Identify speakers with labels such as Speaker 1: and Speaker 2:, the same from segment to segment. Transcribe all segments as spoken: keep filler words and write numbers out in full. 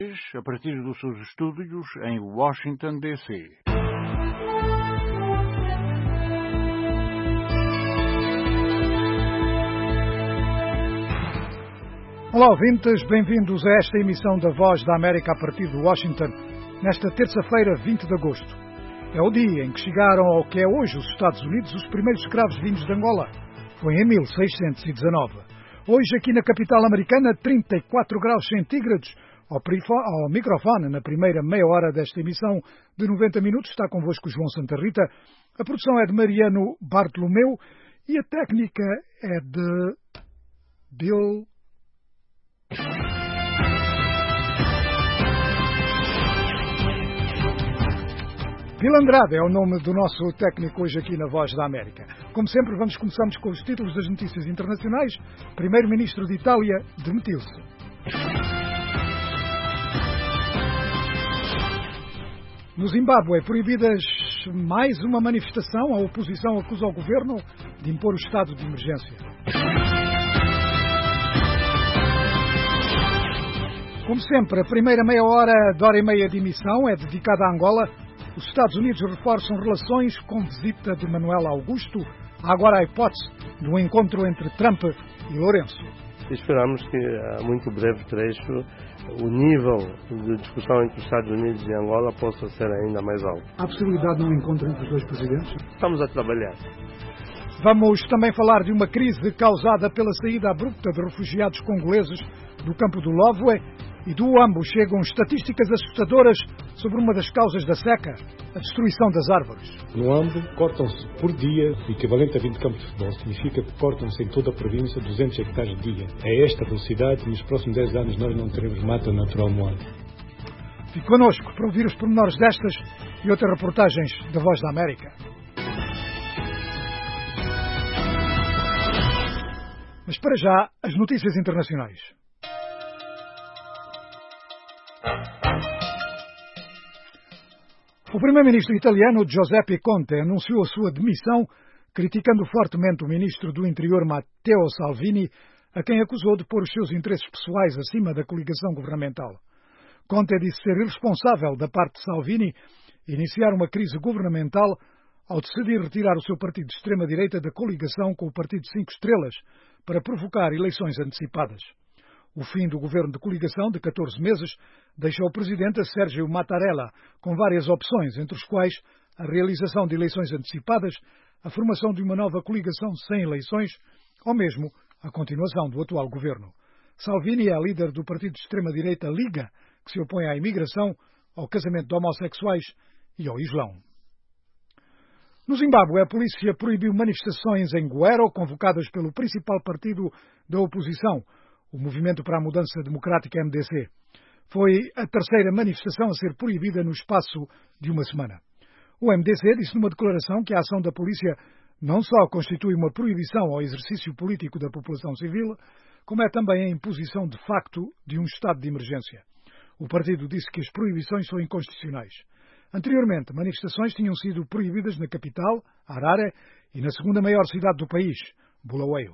Speaker 1: A partir dos seus estúdios em Washington, D C
Speaker 2: Olá, ouvintes, bem-vindos a esta emissão da Voz da América a partir de Washington, nesta terça-feira, vinte de agosto. É o dia em que chegaram ao que é hoje os Estados Unidos os primeiros escravos vindos de Angola. Foi em mil seiscentos e dezanove. Hoje, aqui na capital americana, trinta e quatro graus centígrados. Ao, ao microfone, na primeira meia hora desta emissão de noventa minutos, está convosco João Santa Rita. A produção é de Mariano Bartolomeu e a técnica é de Bill... Bill Andrade é o nome do nosso técnico hoje aqui na Voz da América. Como sempre, vamos começamos com os títulos das notícias internacionais. Primeiro-Ministro de Itália demitiu-se. No Zimbábue, proibidas mais uma manifestação. A oposição acusa o governo de impor o estado de emergência. Como sempre, a primeira meia hora, de hora e meia de emissão, é dedicada a Angola. Os Estados Unidos reforçam relações com visita de Manuel Augusto. Há agora a hipótese de um encontro entre Trump e Lourenço.
Speaker 3: Esperamos que, a muito breve trecho, o nível de discussão entre os Estados Unidos e Angola possa ser ainda mais alto.
Speaker 2: Há possibilidade de um encontro entre os dois presidentes?
Speaker 3: Estamos a trabalhar.
Speaker 2: Vamos também falar de uma crise causada pela saída abrupta de refugiados congoleses do campo do Lóvoe e do Uambo. Chegam estatísticas assustadoras sobre uma das causas da seca, a destruição das árvores.
Speaker 4: No Uambo, cortam-se por dia, o equivalente a vinte campos de futebol. Significa que cortam-se em toda a província duzentos hectares de dia. É esta velocidade e nos próximos dez anos nós não teremos mata natural no Uambo.
Speaker 2: Fique connosco para ouvir os pormenores destas e outras reportagens da Voz da América. Mas para já, as notícias internacionais. O primeiro-ministro italiano Giuseppe Conte anunciou a sua demissão, criticando fortemente o ministro do Interior Matteo Salvini, a quem acusou de pôr os seus interesses pessoais acima da coligação governamental. Conte disse ser irresponsável da parte de Salvini iniciar uma crise governamental ao decidir retirar o seu partido de extrema-direita da coligação com o Partido Cinco Estrelas para provocar eleições antecipadas. O fim do governo de coligação, de catorze meses, deixou o presidente Sergio Mattarella com várias opções, entre os quais a realização de eleições antecipadas, a formação de uma nova coligação sem eleições ou mesmo a continuação do atual governo. Salvini é a líder do partido de extrema-direita Liga, que se opõe à imigração, ao casamento de homossexuais e ao Islão. No Zimbábue, a polícia proibiu manifestações em Guero, convocadas pelo principal partido da oposição, o Movimento para a Mudança Democrática M D C. Foi a terceira manifestação a ser proibida no espaço de uma semana. O M D C disse numa declaração que a ação da polícia não só constitui uma proibição ao exercício político da população civil, como é também a imposição de facto de um estado de emergência. O partido disse que as proibições são inconstitucionais. Anteriormente, manifestações tinham sido proibidas na capital, Harare, e na segunda maior cidade do país, Bulawayo.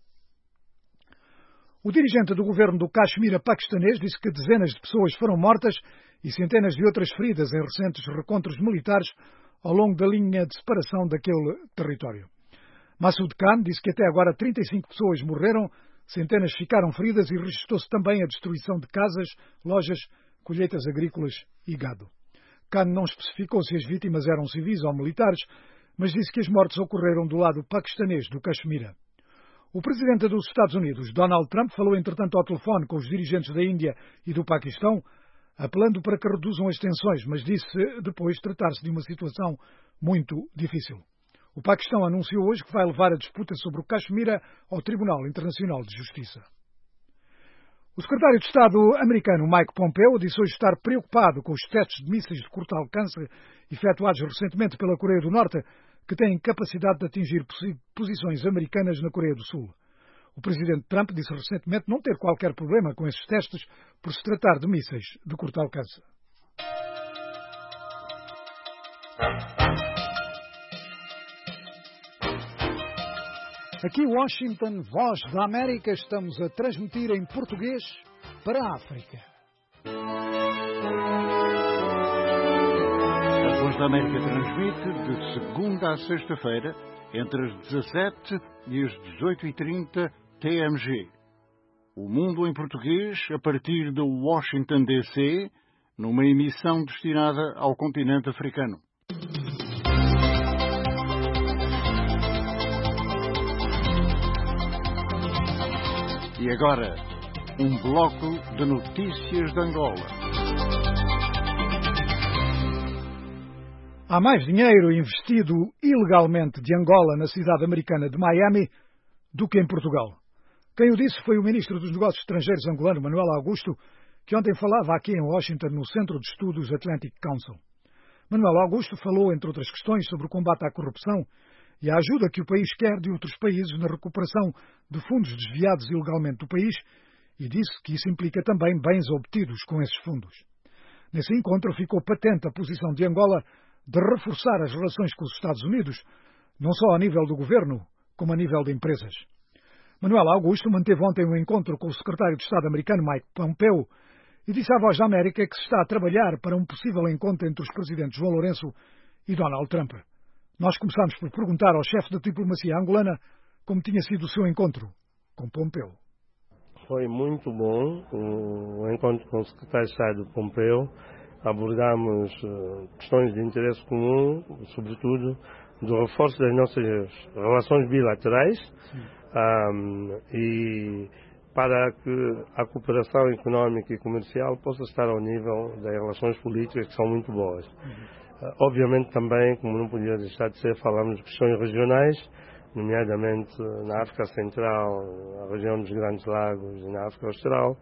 Speaker 2: O dirigente do governo do Caxemira paquistanês disse que dezenas de pessoas foram mortas e centenas de outras feridas em recentes recontros militares ao longo da linha de separação daquele território. Massoud Khan disse que até agora trinta e cinco pessoas morreram, centenas ficaram feridas e registrou-se também a destruição de casas, lojas, colheitas agrícolas e gado. Khan não especificou se as vítimas eram civis ou militares, mas disse que as mortes ocorreram do lado paquistanês do Caxemira. O presidente dos Estados Unidos, Donald Trump, falou entretanto ao telefone com os dirigentes da Índia e do Paquistão, apelando para que reduzam as tensões, mas disse depois tratar-se de uma situação muito difícil. O Paquistão anunciou hoje que vai levar a disputa sobre o Caxemira ao Tribunal Internacional de Justiça. O secretário de Estado americano Mike Pompeo disse hoje estar preocupado com os testes de mísseis de curto alcance efetuados recentemente pela Coreia do Norte, que têm capacidade de atingir posições americanas na Coreia do Sul. O presidente Trump disse recentemente não ter qualquer problema com esses testes por se tratar de mísseis de curto alcance. Aqui Washington, Voz da América, estamos a transmitir em português para a África.
Speaker 1: Voz da América transmite de segunda a sexta-feira, entre as dezassete e as dezoito e trinta T M G. O Mundo em Português, a partir de Washington, D C, numa emissão destinada ao continente africano. E agora, um bloco de notícias de Angola.
Speaker 2: Há mais dinheiro investido ilegalmente de Angola na cidade americana de Miami do que em Portugal. Quem o disse foi o ministro dos Negócios Estrangeiros angolano, Manuel Augusto, que ontem falava aqui em Washington, no Centro de Estudos Atlantic Council. Manuel Augusto falou, entre outras questões, sobre o combate à corrupção e a ajuda que o país quer de outros países na recuperação de fundos desviados ilegalmente do país e disse que isso implica também bens obtidos com esses fundos. Nesse encontro ficou patente a posição de Angola de reforçar as relações com os Estados Unidos, não só a nível do governo, como a nível de empresas. Manuel Augusto manteve ontem um encontro com o secretário de Estado americano Mike Pompeo e disse à Voz da América que se está a trabalhar para um possível encontro entre os presidentes João Lourenço e Donald Trump. Nós começamos por perguntar ao chefe da diplomacia angolana como tinha sido o seu encontro com Pompeo.
Speaker 3: Foi muito bom o encontro com o secretário de Estado Pompeo. Abordamos uh, questões de interesse comum, sobretudo do reforço das nossas relações bilaterais um, e para que a cooperação económica e comercial possa estar ao nível das relações políticas, que são muito boas. Uhum. Uh, obviamente também, como não podia deixar de ser, falamos de questões regionais, nomeadamente na África Central, na região dos Grandes Lagos e na África Austral.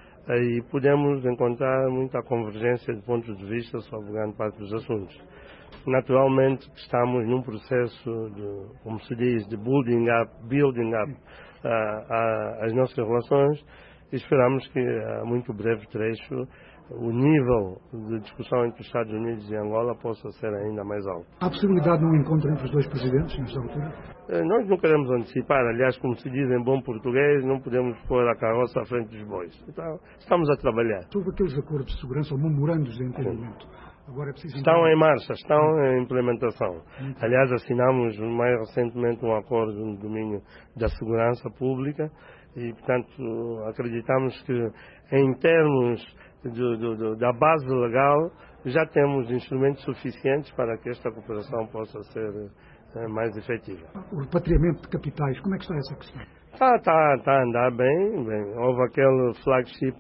Speaker 3: Aí podemos encontrar muita convergência de pontos de vista sobre grande parte dos assuntos. Naturalmente estamos num processo de, como se diz, de building up, building up uh, uh, as nossas relações e esperamos que a muito breve trecho o nível de discussão entre os Estados Unidos e Angola possa ser ainda mais alto.
Speaker 2: Há possibilidade de um encontro entre os dois presidentes nesta altura?
Speaker 3: Nós não queremos antecipar, aliás, como se diz em bom português, não podemos pôr a carroça à frente dos bois. Então, estamos a trabalhar.
Speaker 2: Sobre aqueles acordos de segurança ou memorandos de entendimento, agora é preciso...
Speaker 3: Estão em marcha, estão em implementação. Aliás, assinamos mais recentemente um acordo no domínio da segurança pública e, portanto, acreditamos que em termos Do, do, do, da base legal, já temos instrumentos suficientes para que esta cooperação possa ser é, mais efetiva.
Speaker 2: O repatriamento de capitais, como é que está essa questão?
Speaker 3: Está, está, está a andar bem, bem. Houve aquele flagship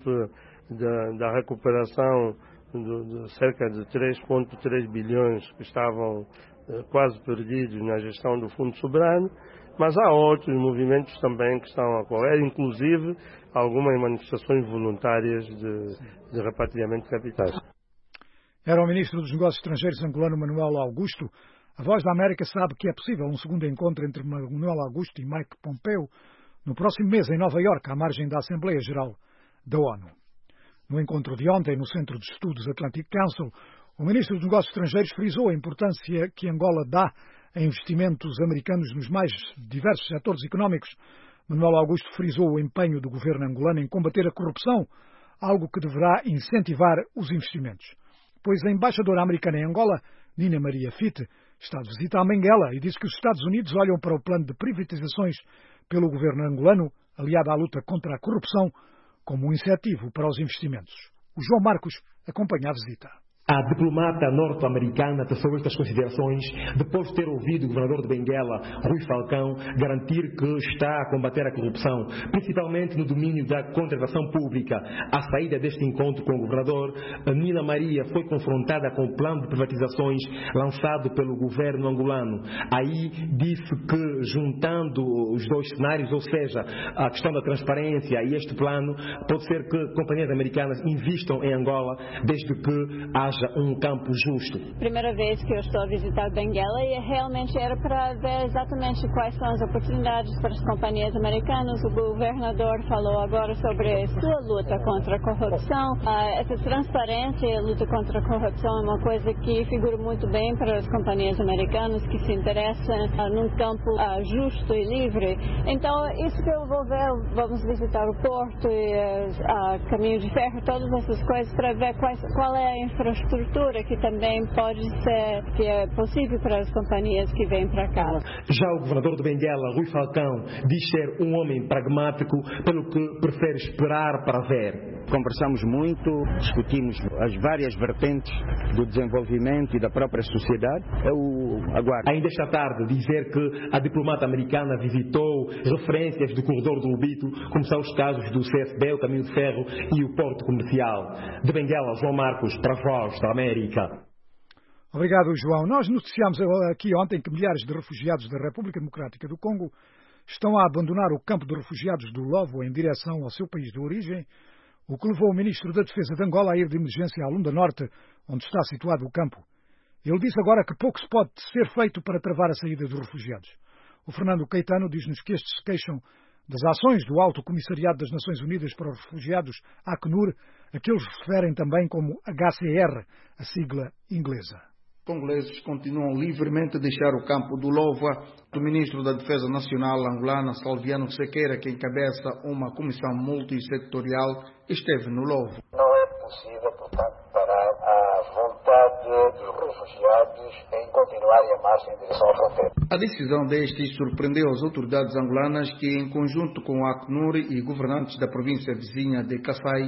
Speaker 3: da, da recuperação de, de cerca de três vírgula três bilhões que estavam é, quase perdidos na gestão do Fundo Soberano, mas há outros movimentos também que estão a ocorrer, inclusive algumas manifestações voluntárias de, de repatriamento de capitais.
Speaker 2: Era o ministro dos Negócios Estrangeiros angolano Manuel Augusto. A Voz da América sabe que é possível um segundo encontro entre Manuel Augusto e Mike Pompeo no próximo mês em Nova Iorque, à margem da Assembleia Geral da ONU. No encontro de ontem, no Centro de Estudos Atlantic Council, o ministro dos Negócios Estrangeiros frisou a importância que Angola dá a investimentos americanos nos mais diversos setores económicos. Manuel Augusto frisou o empenho do governo angolano em combater a corrupção, algo que deverá incentivar os investimentos. Pois a embaixadora americana em Angola, Nina Maria Fitte, está de visita a Benguela e disse que os Estados Unidos olham para o plano de privatizações pelo governo angolano, aliado à luta contra a corrupção, como um incentivo para os investimentos. O João Marcos acompanha a visita.
Speaker 5: A diplomata norte-americana teceu estas considerações depois de ter ouvido o governador de Benguela, Rui Falcão, garantir que está a combater a corrupção, principalmente no domínio da contratação pública. À saída deste encontro com o governador, Nina Maria foi confrontada com o plano de privatizações lançado pelo governo angolano. Aí disse que, juntando os dois cenários, ou seja, a questão da transparência e este plano, pode ser que companhias americanas investam em Angola desde que haja um campo justo.
Speaker 6: Primeira vez que eu estou a visitar Benguela e realmente era para ver exatamente quais são as oportunidades para as companhias americanas. O governador falou agora sobre a sua luta contra a corrupção. Essa transparência e a luta contra a corrupção é uma coisa que figura muito bem para as companhias americanas que se interessam num campo justo e livre. Então, isso que eu vou ver, vamos visitar o porto e a caminho de ferro, todas essas coisas para ver quais, qual é a infraestrutura infraestrutura que também pode ser, que é possível para as companhias que vêm para cá.
Speaker 5: Já o governador de Benguela, Rui Falcão, diz ser um homem pragmático, pelo que prefere esperar para ver.
Speaker 7: Conversamos muito, discutimos as várias vertentes do desenvolvimento e da própria sociedade. Eu aguardo.
Speaker 5: Ainda esta tarde, dizer que a diplomata americana visitou referências do corredor do Lubito, como são os casos do C F B, o Caminho de Ferro e o Porto Comercial. De Benguela, João Marcos, para a Voz da América.
Speaker 2: Obrigado, João. Nós noticiámos aqui ontem que milhares de refugiados da República Democrática do Congo estão a abandonar o campo de refugiados do Lovo em direção ao seu país de origem, o que levou o ministro da Defesa de Angola a ir de emergência a Lunda Norte, onde está situado o campo. Ele disse agora que pouco se pode ser feito para travar a saída dos refugiados. O Fernando Caetano diz-nos que estes se queixam das ações do Alto Comissariado das Nações Unidas para os Refugiados, ACNUR, a que eles referem também como H C R, a sigla inglesa.
Speaker 8: Congoleses continuam livremente a deixar o campo do Lova. O ministro da Defesa Nacional angolana, Salviano Sequeira, que encabeça uma comissão multissetorial, esteve no Lovo.
Speaker 9: Não é possível, portanto, parar a vontade dos refugiados em continuarem a marcha em direção à fronteira.
Speaker 8: A decisão destes surpreendeu as autoridades angolanas que, em conjunto com a ACNUR e governantes da província vizinha de Kassai,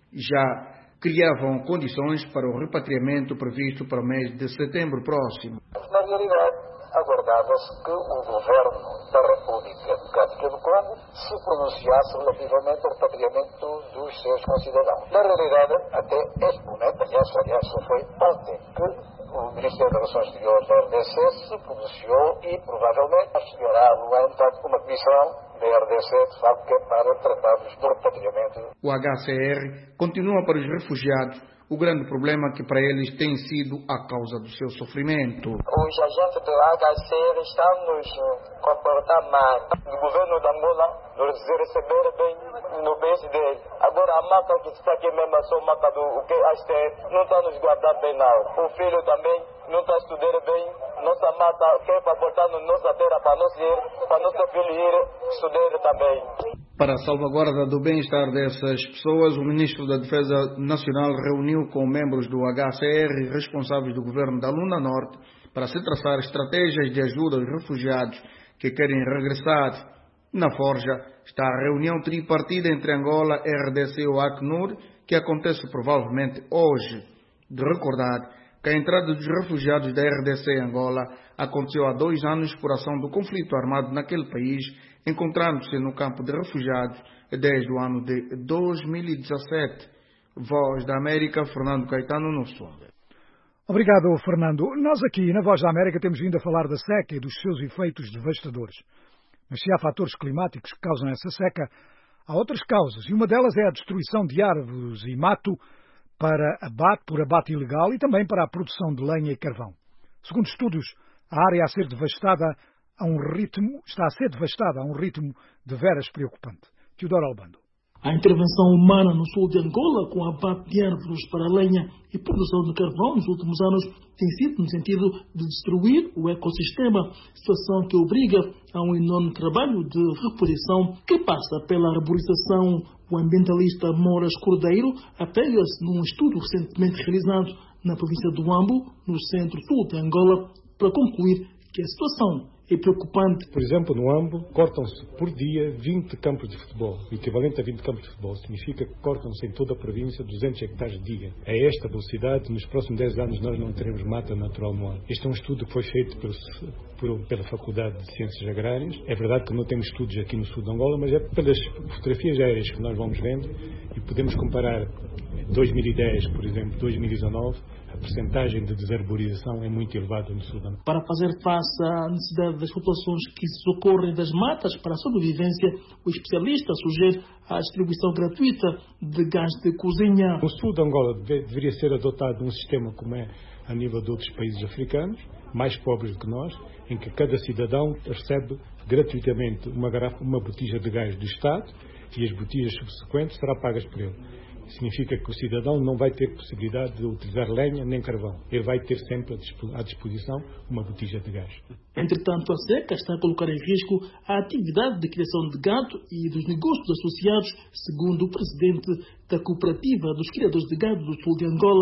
Speaker 8: já criavam condições para o repatriamento previsto para o mês de setembro próximo.
Speaker 9: Na realidade, aguardava-se que o governo da República Democrática do Congo se pronunciasse relativamente ao repatriamento dos seus concidadãos. Na realidade, até este momento, aliás, aliás só foi ontem que o Ministério das Relações Exteriores da R D C se pronunciou e provavelmente receberá no ano uma comissão da R D C, de facto, que é para tratarmos do repatriamento.
Speaker 8: O H C R continua para os refugiados o grande problema que para eles tem sido a causa do seu sofrimento.
Speaker 9: Os agentes do H C R estão nos comportando mal. O governo de Angola nos receber bem no beijo dele. Agora a mata que está aqui mesmo, a sua mata do o que a H C R não está nos guardando bem não. O filho também não está estudando bem. Nossa mata quer para botar na nossa terra para nós ir, para nosso filho ir estudar também.
Speaker 8: Para a salvaguarda do bem-estar dessas pessoas, o Ministro da Defesa Nacional reuniu com membros do H C R e responsáveis do governo da Lunda Norte para se traçar estratégias de ajuda aos refugiados que querem regressar. Na Forja está a reunião tripartida entre Angola, R D C e o ACNUR, que acontece provavelmente hoje. De recordar que a entrada dos refugiados da R D C em Angola aconteceu há dois anos por ação do conflito armado naquele país, encontrando-se no campo de refugiados desde o ano de dois mil e dezassete. Voz da América, Fernando Caetano, no som.
Speaker 2: Obrigado, Fernando. Nós aqui na Voz da América temos vindo a falar da seca e dos seus efeitos devastadores. Mas se há fatores climáticos que causam essa seca, há outras causas, e uma delas é a destruição de árvores e mato para abate, por abate ilegal e também para a produção de lenha e carvão. Segundo estudos, a área a ser devastada a um ritmo, está a ser devastada a um ritmo de veras preocupante. Teodoro Albando.
Speaker 10: A intervenção humana no sul de Angola, com abate de árvores para lenha e produção de carvão nos últimos anos, tem sido no sentido de destruir o ecossistema, situação que obriga a um enorme trabalho de reposição que passa pela arborização. O ambientalista Moras Cordeiro apega-se num estudo recentemente realizado na província do Huambo, no centro-sul de Angola, para concluir que a situação é preocupante.
Speaker 4: Por exemplo, no Huambo, cortam-se por dia vinte campos de futebol. O equivalente a vinte campos de futebol significa que cortam-se em toda a província duzentos hectares dia. A esta velocidade, nos próximos dez anos, nós não teremos mata natural no ano. Este é um estudo que foi feito pelo, por, pela Faculdade de Ciências Agrárias. É verdade que não temos estudos aqui no sul de Angola, mas é pelas fotografias aéreas que nós vamos vendo e podemos comparar dois mil e dez, por exemplo, dois mil e dezanove, a percentagem de desarborização é muito elevada no sul de Angola.
Speaker 10: Para fazer face à necessidade das populações que socorrem das matas para a sobrevivência, o especialista sugere a distribuição gratuita de gás de cozinha.
Speaker 4: No sul de Angola deve, deveria ser adotado um sistema como é a nível de outros países africanos, mais pobres do que nós, em que cada cidadão recebe gratuitamente uma, garrafa, uma botija de gás do Estado e as botijas subsequentes serão pagas por ele. Significa que o cidadão não vai ter possibilidade de utilizar lenha nem carvão. Ele vai ter sempre à disposição uma botija de gás.
Speaker 10: Entretanto, a seca está a colocar em risco a atividade de criação de gado e dos negócios associados, segundo o presidente da Cooperativa dos Criadores de Gado do Sul de Angola.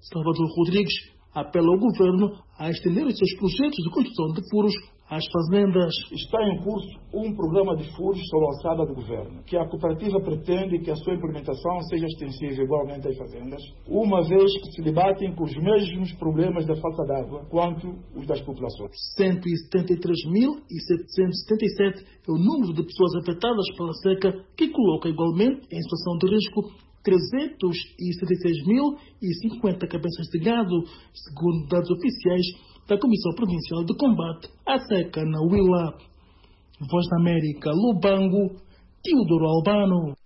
Speaker 10: Salvador Rodrigues apela ao governo a estender os seus projetos de construção de furos às fazendas.
Speaker 11: Está em curso um programa de furos sob a alçada do governo, que a cooperativa pretende que a sua implementação seja extensível igualmente às fazendas, uma vez que se debatem com os mesmos problemas da falta d'água quanto os das populações.
Speaker 10: cento e setenta e três mil setecentos e setenta e sete é o número de pessoas afetadas pela seca, que coloca igualmente em situação de risco trezentos e setenta e seis mil e cinquenta cabeças de gado, segundo dados oficiais da Comissão Provincial de Combate à Seca na Huila. Voz da América, Lubango, Teodoro Albano.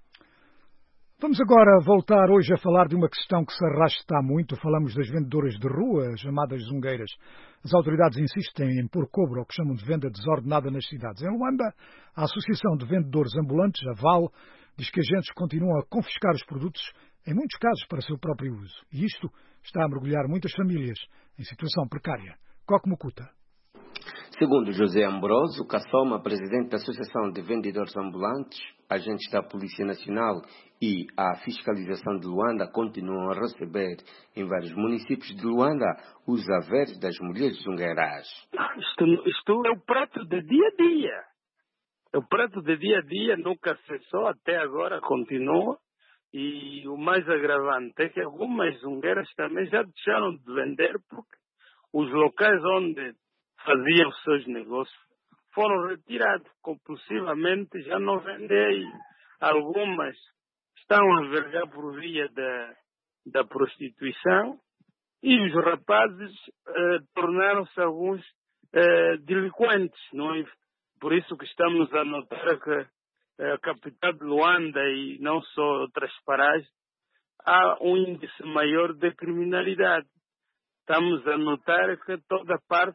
Speaker 2: Vamos agora voltar hoje a falar de uma questão que se arrasta há muito. Falamos das vendedoras de rua, chamadas zungueiras. As autoridades insistem em pôr cobro ao que chamam de venda desordenada nas cidades. Em Luanda, a Associação de Vendedores Ambulantes, a V A L, diz que agentes continuam a confiscar os produtos, em muitos casos para seu próprio uso. E isto está a mergulhar muitas famílias em situação precária. Coque Mucuta.
Speaker 12: Segundo José Ambroso Cassoma, presidente da Associação de Vendedores Ambulantes, agentes da Polícia Nacional e a fiscalização de Luanda continuam a receber em vários municípios de Luanda os haveres das mulheres zungueiras.
Speaker 13: Isto, isto é o prato de dia a dia. É o prato de dia a dia, nunca cessou, até agora continua. E o mais agravante é que algumas zungueiras também já deixaram de vender porque os locais onde faziam os seus negócios foram retirados compulsivamente, já não vendem. Algumas estão a vergar por via da, da prostituição e os rapazes eh, tornaram-se alguns eh, delinquentes, não é? Por isso que estamos a notar que a capital de Luanda e não só outras paragens, há um índice maior de criminalidade. Estamos a notar que toda parte,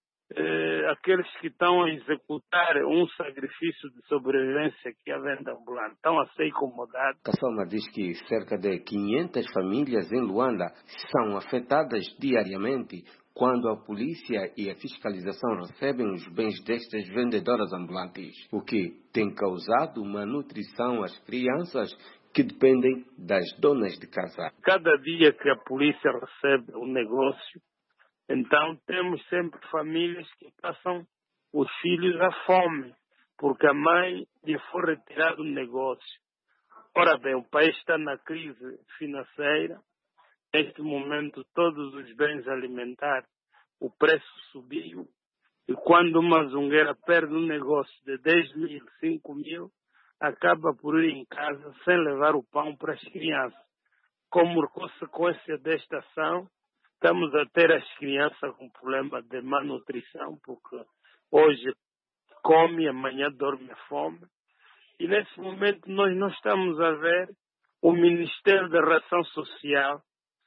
Speaker 13: eh, aqueles que estão a executar um sacrifício de sobrevivência que é a venda ambulante, estão a ser incomodados.
Speaker 12: Cassoma diz que cerca de quinhentas famílias em Luanda são afetadas diariamente quando a polícia e a fiscalização recebem os bens destas vendedoras ambulantes, o que tem causado uma nutrição às crianças que dependem das donas de casa.
Speaker 13: Cada dia que a polícia recebe um negócio, então temos sempre famílias que passam os filhos à fome, porque a mãe lhe foi retirado o negócio. Ora bem, o país está na crise financeira. Neste momento, todos os bens alimentares, o preço subiu. E quando uma zungueira perde um negócio de dez mil, cinco mil, acaba por ir em casa sem levar o pão para as crianças. Como consequência desta ação, estamos a ter as crianças com problema de malnutrição, porque hoje come, amanhã dorme à fome. E nesse momento nós não estamos a ver o Ministério da Ração Social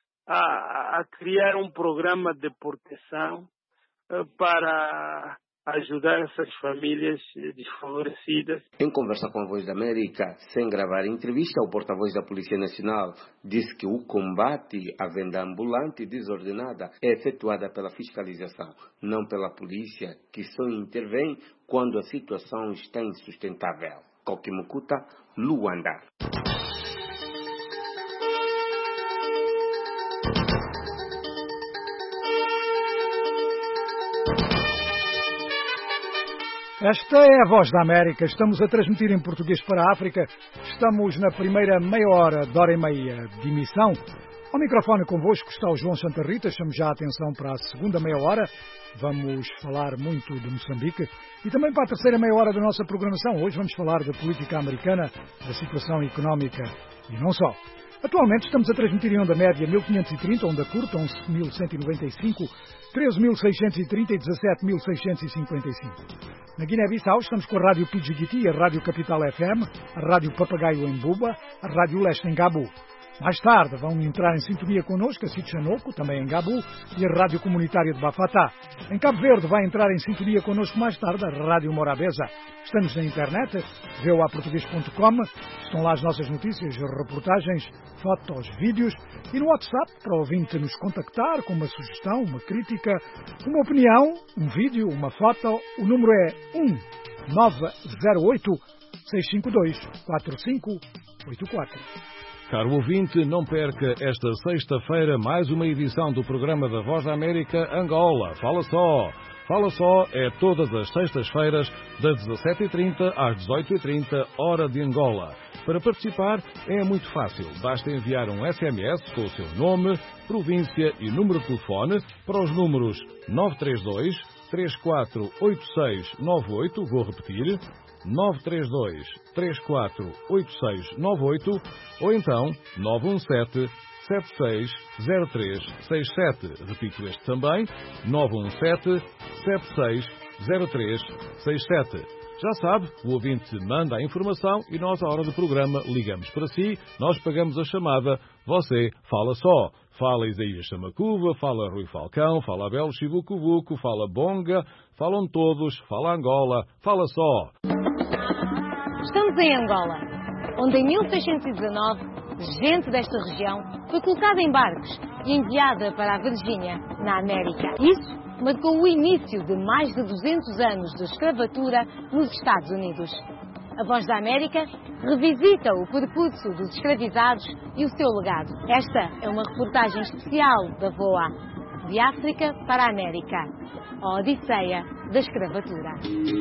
Speaker 13: A, a criar um programa de proteção uh, para ajudar essas famílias desfavorecidas.
Speaker 12: Em conversa com a Voz da América, sem gravar entrevista, o porta-voz da Polícia Nacional disse que o combate à venda ambulante desordenada é efetuada pela fiscalização, não pela polícia, que só intervém quando a situação está insustentável. Coque Mucuta, Luanda.
Speaker 2: Esta é a Voz da América. Estamos a transmitir em português para a África. Estamos na primeira meia hora, de hora e meia de emissão. Ao microfone convosco está o João Santa Rita. Chamo já a atenção para a segunda meia hora. Vamos falar muito de Moçambique. E também para a terceira meia hora da nossa programação. Hoje vamos falar da política americana, da situação económica e não só. Atualmente estamos a transmitir em onda média mil quinhentos e trinta, onda curta onze mil cento e noventa e cinco, treze mil seiscentos e trinta e dezassete mil seiscentos e cinquenta e cinco. Na Guiné-Bissau estamos com a Rádio Pidjigiti, a Rádio Capital F M, a Rádio Papagaio em Buba, a Rádio Leste em Gabu. Mais tarde vão entrar em sintonia connosco a Sitchanoco, também em Gabu, e a Rádio Comunitária de Bafatá. Em Cabo Verde vai entrar em sintonia connosco mais tarde a Rádio Morabeza. Estamos na internet, v o a português ponto com, estão lá as nossas notícias, reportagens, fotos, vídeos, e no WhatsApp para o ouvinte nos contactar com uma sugestão, uma crítica, uma opinião, um vídeo, uma foto. O número é um nove zero oito, seis cinco dois, quatro cinco oito quatro.
Speaker 14: Caro ouvinte, não perca esta sexta-feira mais uma edição do programa da Voz da América Angola. Fala só! Fala só é todas as sextas-feiras, das dezassete e trinta às dezoito e trinta, hora de Angola. Para participar é muito fácil. Basta enviar um S M S com o seu nome, província e número de telefone para os números nove três dois, três quatro oito seis nove oito, vou repetir, nove três dois, três quatro oito seis nove oito, ou então nove um sete, sete seis zero três seis sete. Repito este também, nove um sete, sete seis zero três seis sete. Já sabe, o ouvinte manda a informação e nós, à hora do programa, ligamos para si, nós pagamos a chamada, você fala só. Fala Isaías Samacuva, fala Rui Falcão, fala Abel Chivucuvuco, fala Bonga, falam todos, fala Angola, fala só.
Speaker 15: Estamos em Angola, onde em mil seiscentos e dezanove, gente desta região foi colocada em barcos e enviada para a Virgínia, na América. Isso marcou o início de mais de duzentos anos de escravatura nos Estados Unidos. A Voz da América revisita o percurso dos escravizados e o seu legado. Esta é uma reportagem especial da V O A, de África para a América, a Odisseia da Escravatura.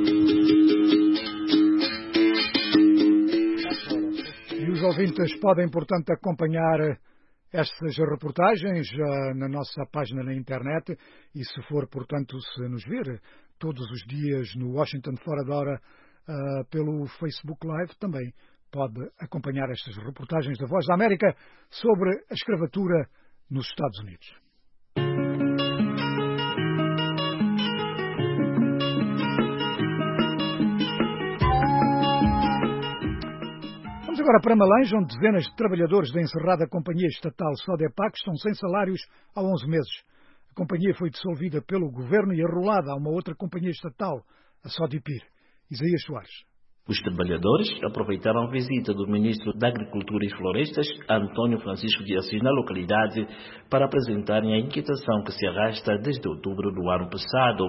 Speaker 2: E os ouvintes podem, portanto, acompanhar estas reportagens uh, na nossa página na internet e, se for, portanto, se nos ver todos os dias no Washington Fora da Hora uh, pelo Facebook Live, também pode acompanhar estas reportagens da Voz da América sobre a escravatura nos Estados Unidos. Vamos agora para Malanje, onde dezenas de trabalhadores da encerrada companhia estatal Sodepac estão sem salários há onze meses. A companhia foi dissolvida pelo governo e arrolada a uma outra companhia estatal, a Sodipir. Isaías Soares.
Speaker 16: Os trabalhadores aproveitaram a visita do ministro da Agricultura e Florestas, Antônio Francisco de Assis, na localidade, para apresentarem a inquietação que se arrasta desde outubro do ano passado.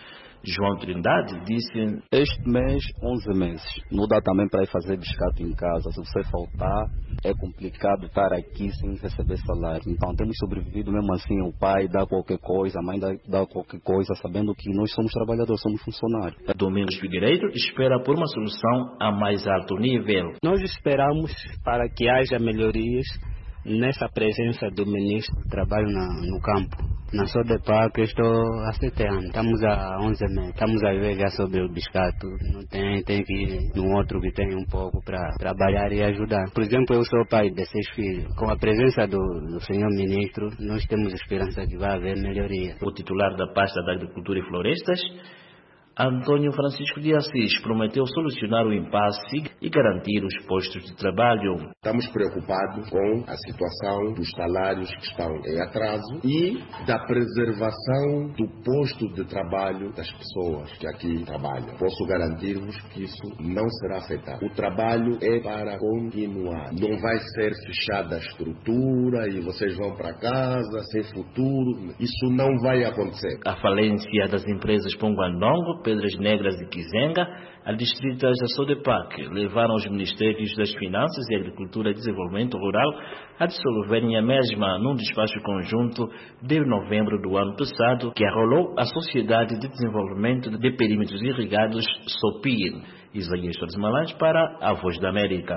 Speaker 16: João Trindade disse:
Speaker 17: este mês, onze meses. Não dá também para ir fazer biscate em casa. Se você faltar, é complicado estar aqui sem receber salário. Então temos sobrevivido mesmo assim. O pai dá qualquer coisa, a mãe dá, dá qualquer coisa, sabendo que nós somos trabalhadores, somos funcionários.
Speaker 16: Domingos Figueiredo espera por uma solução a mais alto nível.
Speaker 18: Nós esperamos para que haja melhorias nessa presença do ministro do Trabalho na, no campo. Na Sodepac estou há sete anos, estamos há onze meses, estamos a ver já sobre o biscato, não tem, tem que ir num outro que tem um pouco para trabalhar e ajudar. Por exemplo, eu sou pai de seis filhos, com a presença do, do senhor ministro, nós temos esperança que vai haver melhoria.
Speaker 16: O titular da pasta da Agricultura e Florestas, Antônio Francisco de Assis, prometeu solucionar o impasse e garantir os postos de trabalho.
Speaker 19: Estamos preocupados com a situação dos salários que estão em atraso e da preservação do posto de trabalho das pessoas que aqui trabalham. Posso garantir-vos que isso não será afetado. O trabalho é para continuar. Não vai ser fechada a estrutura e vocês vão para casa sem futuro. Isso não vai acontecer.
Speaker 16: A falência das empresas Ponguandongo, Pedras Negras e Kizenga, a distritas da Sodepac, levaram os Ministérios das Finanças e Agricultura e Desenvolvimento Rural a dissolverem a mesma num despacho conjunto de novembro do ano passado, que arrolou a Sociedade de Desenvolvimento de Perímetros Irrigados, SOPIR. Isaías Soares Malanje para a Voz da América.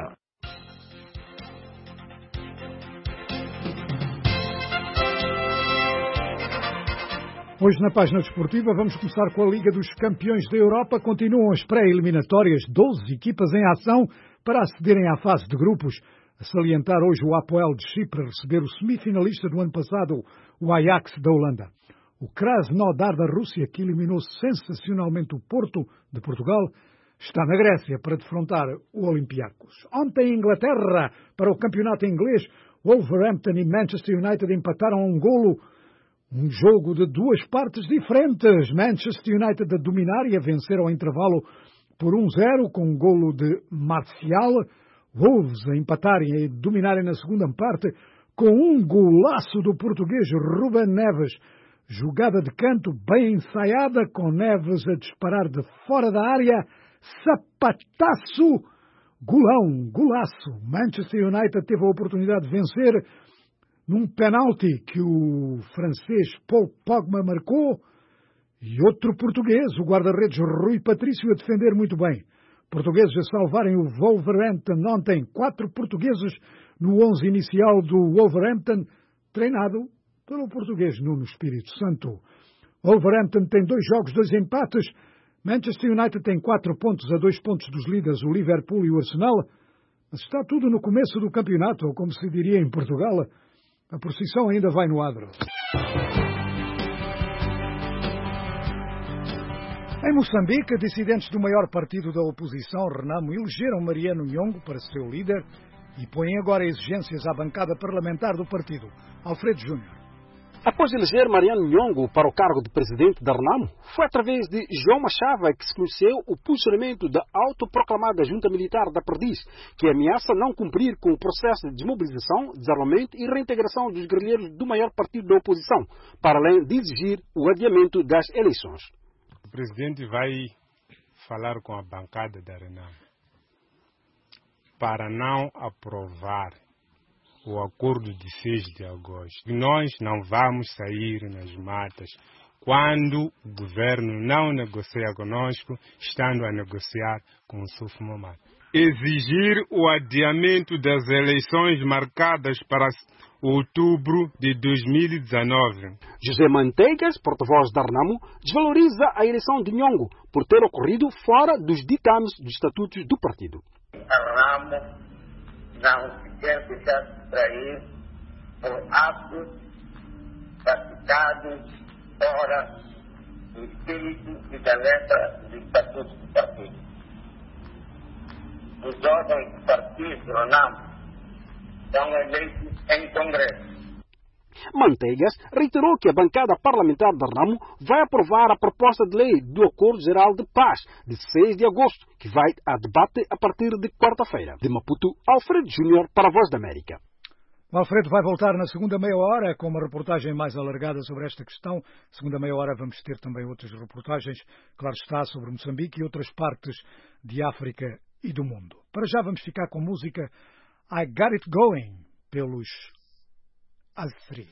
Speaker 2: Hoje, na página desportiva, vamos começar com a Liga dos Campeões da Europa. Continuam as pré-eliminatórias, doze equipas em ação para acederem à fase de grupos. A salientar hoje o Apoel de Chipre receber o semifinalista do ano passado, o Ajax da Holanda. O Krasnodar da Rússia, que eliminou sensacionalmente o Porto de Portugal, está na Grécia para defrontar o Olympiacos. Ontem, em Inglaterra, para o campeonato inglês, Wolverhampton e Manchester United empataram a um golo. Um jogo de duas partes diferentes. Manchester United a dominar e a vencer ao intervalo por um zero com um golo de Marcial. Wolves a empatarem e dominarem na segunda parte com um golaço do português Ruben Neves. Jogada de canto bem ensaiada, com Neves a disparar de fora da área. Sapataço! golão, golaço. Manchester United teve a oportunidade de vencer num penalti que o francês Paul Pogba marcou e outro português, o guarda-redes Rui Patrício, a defender muito bem. Portugueses a salvarem o Wolverhampton ontem. Quatro portugueses no onze inicial do Wolverhampton, treinado pelo português Nuno Espírito Santo. Wolverhampton tem dois jogos, dois empates. Manchester United tem quatro pontos a dois pontos dos líderes, o Liverpool e o Arsenal. Mas está tudo no começo do campeonato, ou como se diria em Portugal, a procissão ainda vai no adro. Em Moçambique, dissidentes do maior partido da oposição, Renamo, elegeram Mariano Nhongo para seu líder e põem agora exigências à bancada parlamentar do partido. Alfredo Júnior.
Speaker 20: Após eleger Mariano Nhongo para o cargo de presidente da Renamo, foi através de João Machava que se conheceu o posicionamento da autoproclamada junta militar da Perdiz, que ameaça não cumprir com o processo de desmobilização, desarmamento e reintegração dos guerrilheiros do maior partido da oposição, para além de exigir o adiamento das eleições.
Speaker 21: O presidente vai falar com a bancada da Renamo para não aprovar o acordo de seis de agosto. Nós não vamos sair nas matas quando o governo não negocia conosco, estando a negociar com o Sufmomar. Exigir o adiamento das eleições marcadas para outubro de dois mil e dezenove.
Speaker 20: José Manteigas, porta-voz da Renamo, desvaloriza a eleição de Nhongo por ter ocorrido fora dos ditames dos estatutos do partido.
Speaker 22: A Renamo não se quer deixar distrair por atos praticados fora do espírito e da letra dos estatutos do partido. Os órgãos do partido do Renamo são eleitos em Congresso.
Speaker 20: Manteigas reiterou que a bancada parlamentar da Renamo vai aprovar a proposta de lei do Acordo Geral de Paz de seis de agosto, que vai a debate a partir de quarta-feira. De Maputo, Alfredo Júnior para a Voz da América.
Speaker 2: O Alfredo vai voltar na segunda meia hora com uma reportagem mais alargada sobre esta questão. Na segunda meia hora vamos ter também outras reportagens, claro está, sobre Moçambique e outras partes de África e do mundo. Para já vamos ficar com música I Got It Going, pelos Alfred.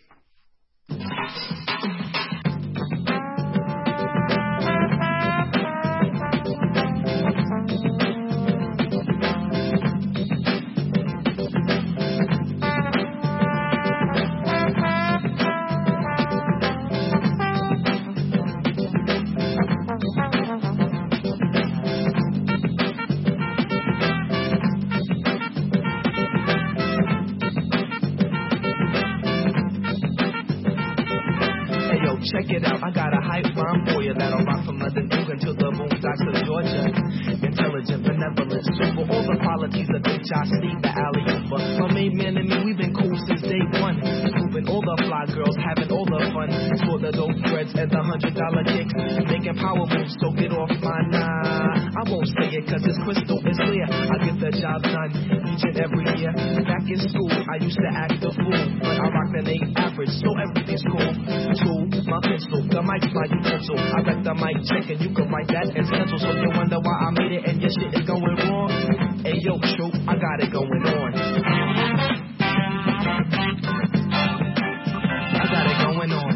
Speaker 23: Check it out, I got a hype rhyme for you that'll rock from London, England to the boondocks of Georgia. Intelligent, benevolent, super, all the qualities of H I C, the alley-ooper. My main man and me, we've been cool since day one. Moving all the fly girls, having all the fun. For the dope threads and the hundred dollar kicks. Making power moves, so get off my nah. I won't say it cause it's crystal, it's clear. I get the job done each and every year. Back in school, I used to act a fool, but I rocked an eight average, so everything's cool. Two, my pencil, the mic's my utensil. I let the mic check and you can write that as pencil. So you wonder why I made it and your shit is going wrong. Hey yo, true, I got it going on. I got it going on.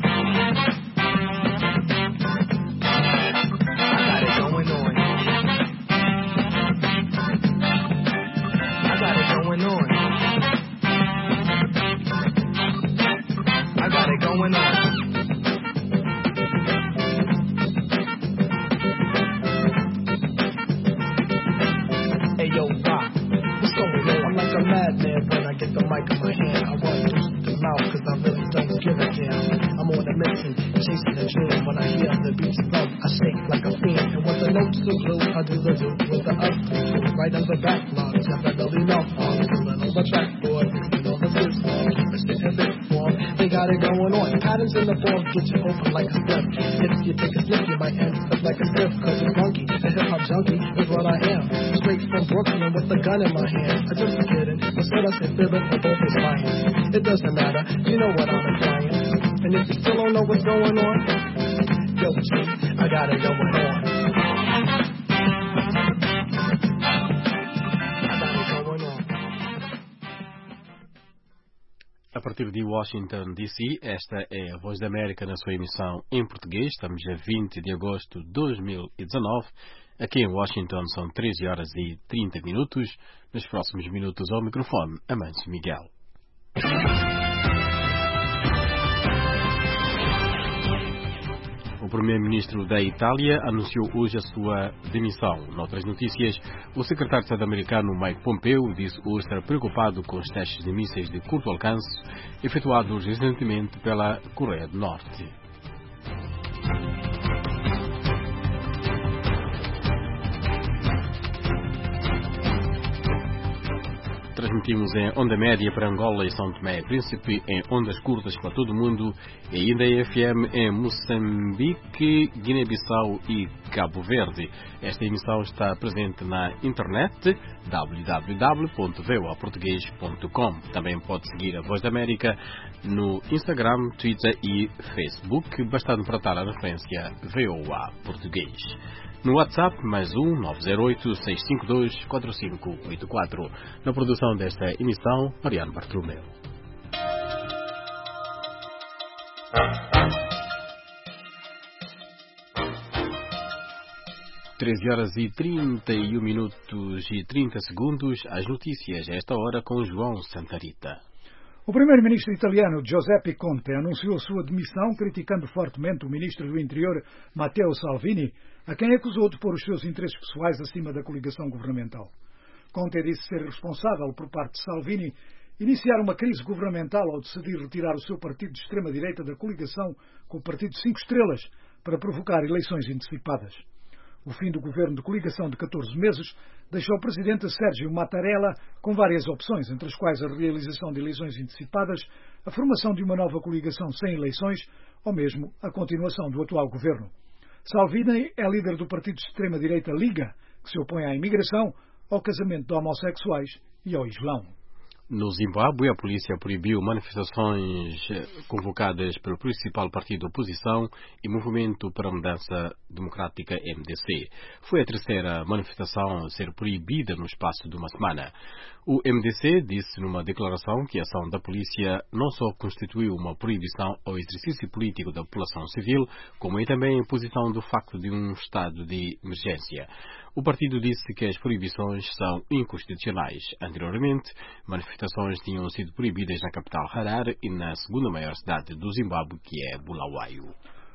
Speaker 23: I got it going on. I got it going on. I got it going on. Madman when I get the mic in my hand. I run through the mouth cause I really don't give a damn. I'm on a mission, chasing a dream. When I hear the beats bump, I shake like a fiend. And when the notes are blue, I do the do with the up through. Right on the backlog, definitely not on. Pulling on the trackboard, mixing on the fizz form. Twisted in bit form, they got it going on. Patterns in the form get you open like a slip. If you take a slip, you might end up like a stiff. Cause it's funky, the hip hop junkie is what I am. Straight from Brooklyn with a gun in my hand. I just kidding. Instead I said fibbing for both is fine. It doesn't matter, you know what I'm implying. And if you still don't know what's going on, yo G, I got it going on. I got
Speaker 20: partir de Washington, D C, esta é a Voz da América na sua emissão em português. Estamos a vinte de agosto de dois mil e dezanove. Aqui em Washington são treze horas e trinta minutos. Nos próximos minutos ao microfone, Amâncio Miguel. O primeiro-ministro da Itália anunciou hoje a sua demissão. Noutras notícias, o secretário de Estado americano Mike Pompeo disse hoje estar preocupado com os testes de mísseis de curto alcance efetuados recentemente pela Coreia do Norte. Transmitimos em onda média para Angola e São Tomé e Príncipe, em ondas curtas para todo o mundo e ainda em F M em Moçambique, Guiné-Bissau e Cabo Verde. Esta emissão está presente na internet w w w ponto v o a português ponto com. Também pode seguir a Voz da América no Instagram, Twitter e Facebook, bastando tratar a referência V O A Português. No WhatsApp, mais um nove zero oito, seis cinco dois, quatro cinco oito quatro. Na produção desta emissão, Mariano Bartolomeu. treze horas e trinta e um minutos e trinta segundos. As notícias a esta hora com João Santarita.
Speaker 2: O primeiro-ministro italiano Giuseppe Conte anunciou sua demissão, criticando fortemente o ministro do Interior Matteo Salvini, a quem acusou de pôr os seus interesses pessoais acima da coligação governamental. Conte disse ser responsável, por parte de Salvini, iniciar uma crise governamental ao decidir retirar o seu partido de extrema-direita da coligação com o Partido Cinco Estrelas para provocar eleições antecipadas. O fim do governo de coligação de catorze meses deixou o presidente Sérgio Mattarella com várias opções, entre as quais a realização de eleições antecipadas, a formação de uma nova coligação sem eleições ou mesmo a continuação do atual governo. Salvini é líder do partido de extrema-direita Liga, que se opõe à imigração, ao casamento de homossexuais e ao Islão.
Speaker 20: No Zimbábue, a polícia proibiu manifestações convocadas pelo principal partido da oposição e Movimento para a Mudança Democrática M D C. Foi a terceira manifestação a ser proibida no espaço de uma semana. O M D C disse numa declaração que a ação da polícia não só constituiu uma proibição ao exercício político da população civil, como é também a imposição do facto de um estado de emergência. O partido disse que as proibições são inconstitucionais. Anteriormente, manifestações tinham sido proibidas na capital Harare e na segunda maior cidade do Zimbábue, que é Bulawayo.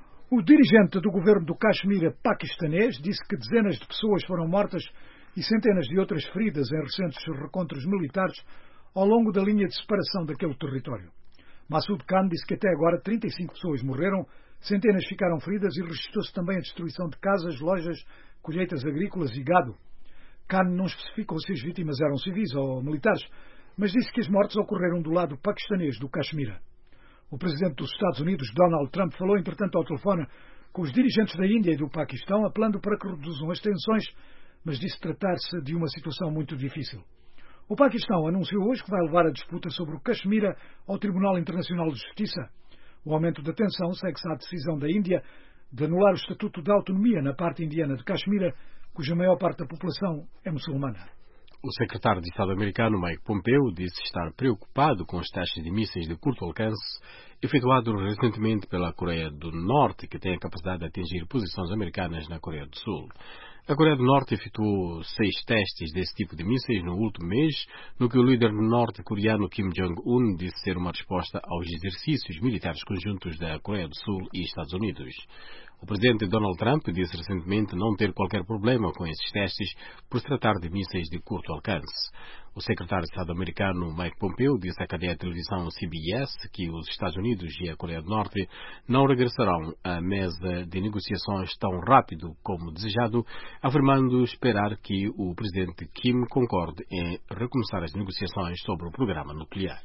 Speaker 2: O dirigente do governo do Caxemira paquistanês disse que dezenas de pessoas foram mortas e centenas de outras feridas em recentes recontros militares ao longo da linha de separação daquele território. Massoud Khan disse que até agora trinta e cinco pessoas morreram, centenas ficaram feridas e registrou-se também a destruição de casas, lojas, colheitas agrícolas e gado. Khan não especificou se as vítimas eram civis ou militares, mas disse que as mortes ocorreram do lado paquistanês do Caxemira. O presidente dos Estados Unidos, Donald Trump, falou entretanto ao telefone com os dirigentes da Índia e do Paquistão, apelando para que reduzam as tensões, mas disse tratar-se de uma situação muito difícil. O Paquistão anunciou hoje que vai levar a disputa sobre o Caxemira ao Tribunal Internacional de Justiça. O aumento da tensão segue-se à decisão da Índia de anular o Estatuto de Autonomia na parte indiana de Caxemira, cuja maior parte da população é muçulmana.
Speaker 20: O secretário de Estado americano Mike Pompeo disse estar preocupado com os testes de mísseis de curto alcance efetuados recentemente pela Coreia do Norte, que tem a capacidade de atingir posições americanas na Coreia do Sul. A Coreia do Norte efetuou seis testes desse tipo de mísseis no último mês, no que o líder norte-coreano Kim Jong-un disse ser uma resposta aos exercícios militares conjuntos da Coreia do Sul e Estados Unidos. O presidente Donald Trump disse recentemente não ter qualquer problema com esses testes por se tratar de mísseis de curto alcance. O secretário de Estado americano Mike Pompeo disse à cadeia de televisão C B S que os Estados Unidos e a Coreia do Norte não regressarão à mesa de negociações tão rápido como desejado, afirmando esperar que o presidente Kim concorde em recomeçar as negociações sobre o programa nuclear.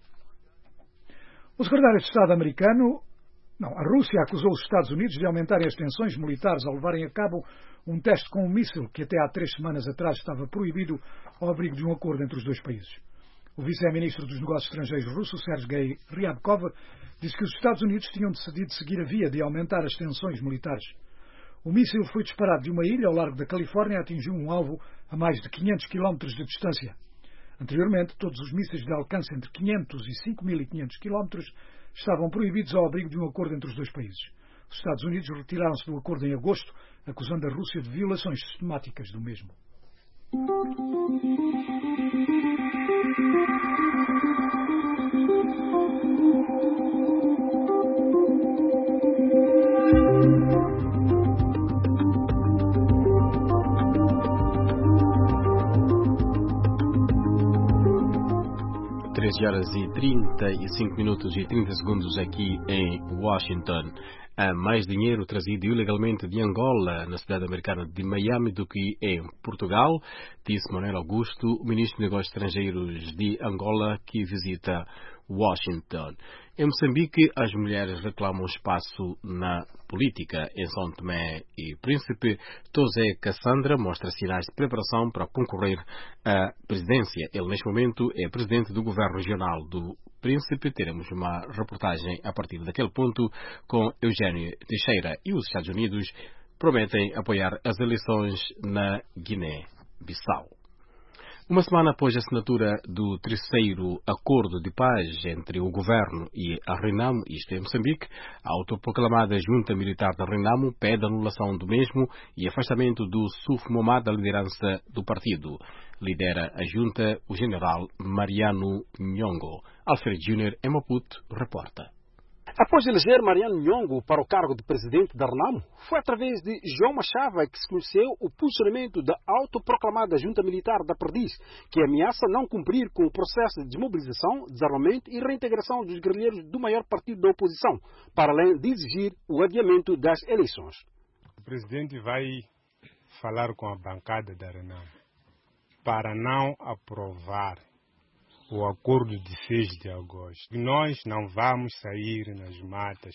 Speaker 2: O secretário de Estado americano Não, a Rússia acusou os Estados Unidos de aumentarem as tensões militares ao levarem a cabo um teste com um míssil que até há três semanas atrás estava proibido ao abrigo de um acordo entre os dois países. O vice-ministro dos Negócios Estrangeiros russo, Sergei Ryabkov, disse que os Estados Unidos tinham decidido seguir a via de aumentar as tensões militares. O míssil foi disparado de uma ilha ao largo da Califórnia e atingiu um alvo a mais de quinhentos quilómetros de distância. Anteriormente, todos os mísseis de alcance entre quinhentos e cinco mil e quinhentos quilómetros estavam proibidos ao abrigo de um acordo entre os dois países. Os Estados Unidos retiraram-se do acordo em agosto, acusando a Rússia de violações sistemáticas do mesmo.
Speaker 1: treze horas e trinta e cinco minutos e trinta segundos aqui em Washington. Há mais dinheiro trazido ilegalmente de Angola na cidade americana de Miami do que em Portugal, disse Manuel Augusto, o ministro de Negócios Estrangeiros de Angola, que visita Washington. Em Moçambique, as mulheres reclamam espaço na política. Em São Tomé e Príncipe, José Cassandra mostra sinais de preparação para concorrer à presidência. Ele, neste momento, é presidente do governo regional do Príncipe. Teremos uma reportagem a partir daquele ponto com Eugênio Teixeira. E os Estados Unidos prometem apoiar as eleições na Guiné-Bissau. Uma semana após a assinatura do terceiro acordo de paz entre o governo e a Renamo, isto em Moçambique, a autoproclamada junta militar da Renamo pede anulação do mesmo e afastamento do Suf Momad da liderança do partido. Lidera a junta o general Mariano Nhongo. Alfred Júnior em Maputo reporta.
Speaker 20: Após eleger Mariano Nhongo para o cargo de presidente da Renamo, foi através de João Machava que se conheceu o posicionamento da autoproclamada junta militar da Perdiz, que ameaça não cumprir com o processo de desmobilização, desarmamento e reintegração dos guerrilheiros do maior partido da oposição, para além de exigir o adiamento das eleições.
Speaker 21: O presidente vai falar com a bancada da Renamo para não aprovar o acordo de seis de agosto. Nós não vamos sair nas matas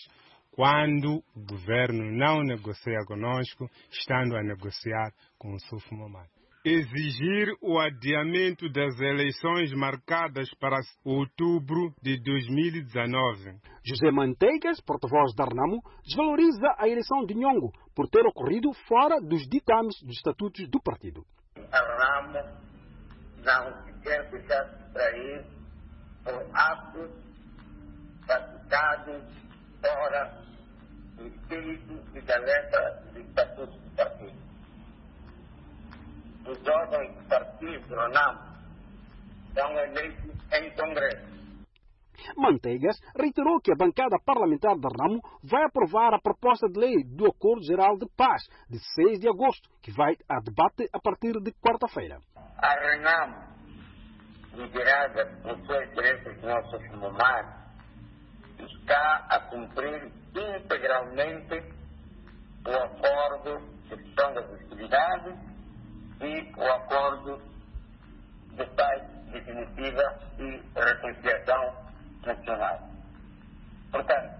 Speaker 21: quando o governo não negocia conosco, estando a negociar com o Suf Momad. Exigir o adiamento das eleições marcadas para outubro de dois mil e dezenove.
Speaker 20: José Manteigas, porta-voz da Renamo, desvaloriza a eleição de Nhongo por ter ocorrido fora dos ditames dos estatutos do partido.
Speaker 22: A Renamo não quer deixar distrair por atos praticados fora do espírito e da letra do estatuto do partido. Os órgãos do partido Renamo são eleitos em Congresso.
Speaker 20: Manteigas reiterou que a bancada parlamentar da Renamo vai aprovar a proposta de lei do Acordo Geral de Paz de seis de agosto, que vai a debate a partir de quarta-feira.
Speaker 22: A Renamo, liderada por sua excelência senhor Suf Momad, está a cumprir integralmente o acordo de gestão das hostilidades e o acordo de paz definitiva e reconciliação nacional. Portanto,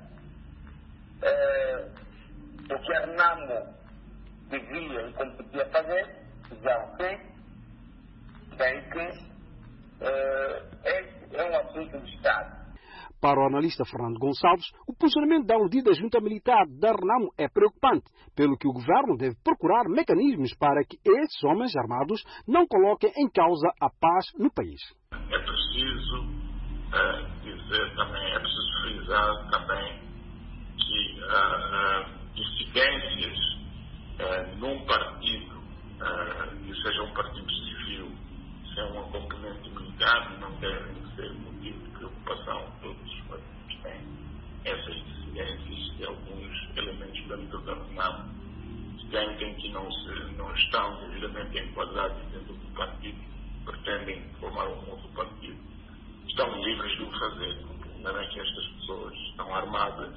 Speaker 22: eh, o que a Renamo devia e competia fazer, já o fez, daí que Uh, esse é um assunto de Estado.
Speaker 20: Para o analista Fernando Gonçalves, o posicionamento da aludida junta militar da Renamo é preocupante, pelo que o governo deve procurar mecanismos para que esses homens armados não coloquem em causa a paz no país.
Speaker 3: É preciso uh, dizer também, é preciso frisar também que uh, uh, dissidências uh, num partido, uh, que seja um partido civil, se é uma componente militar, não devem ser motivo de preocupação. Todos os partidos têm essas dissidências e alguns elementos dentro da Renamo sentem que não, se, não estão devidamente enquadrados dentro do partido, pretendem formar um outro partido. Estão livres de o fazer. O problema é que estas pessoas estão armadas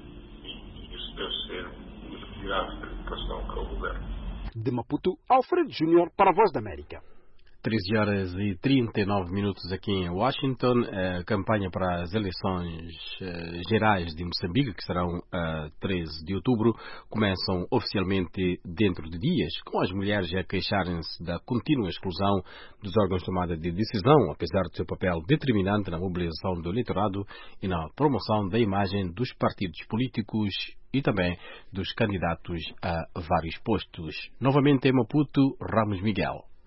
Speaker 3: e isso deve ser uma grave preocupação para o governo.
Speaker 20: De Maputo, Alfredo Júnior para a Voz da América.
Speaker 1: treze horas e trinta e nove minutos aqui em Washington. A campanha para as eleições uh, gerais de Moçambique, que serão a uh, treze de outubro, começam oficialmente dentro de dias, com as mulheres a queixarem-se da contínua exclusão dos órgãos de tomada de decisão, apesar do seu papel determinante na mobilização do eleitorado e na promoção da imagem dos partidos políticos e também dos candidatos a vários postos. Novamente em Maputo, Ramos Miguel.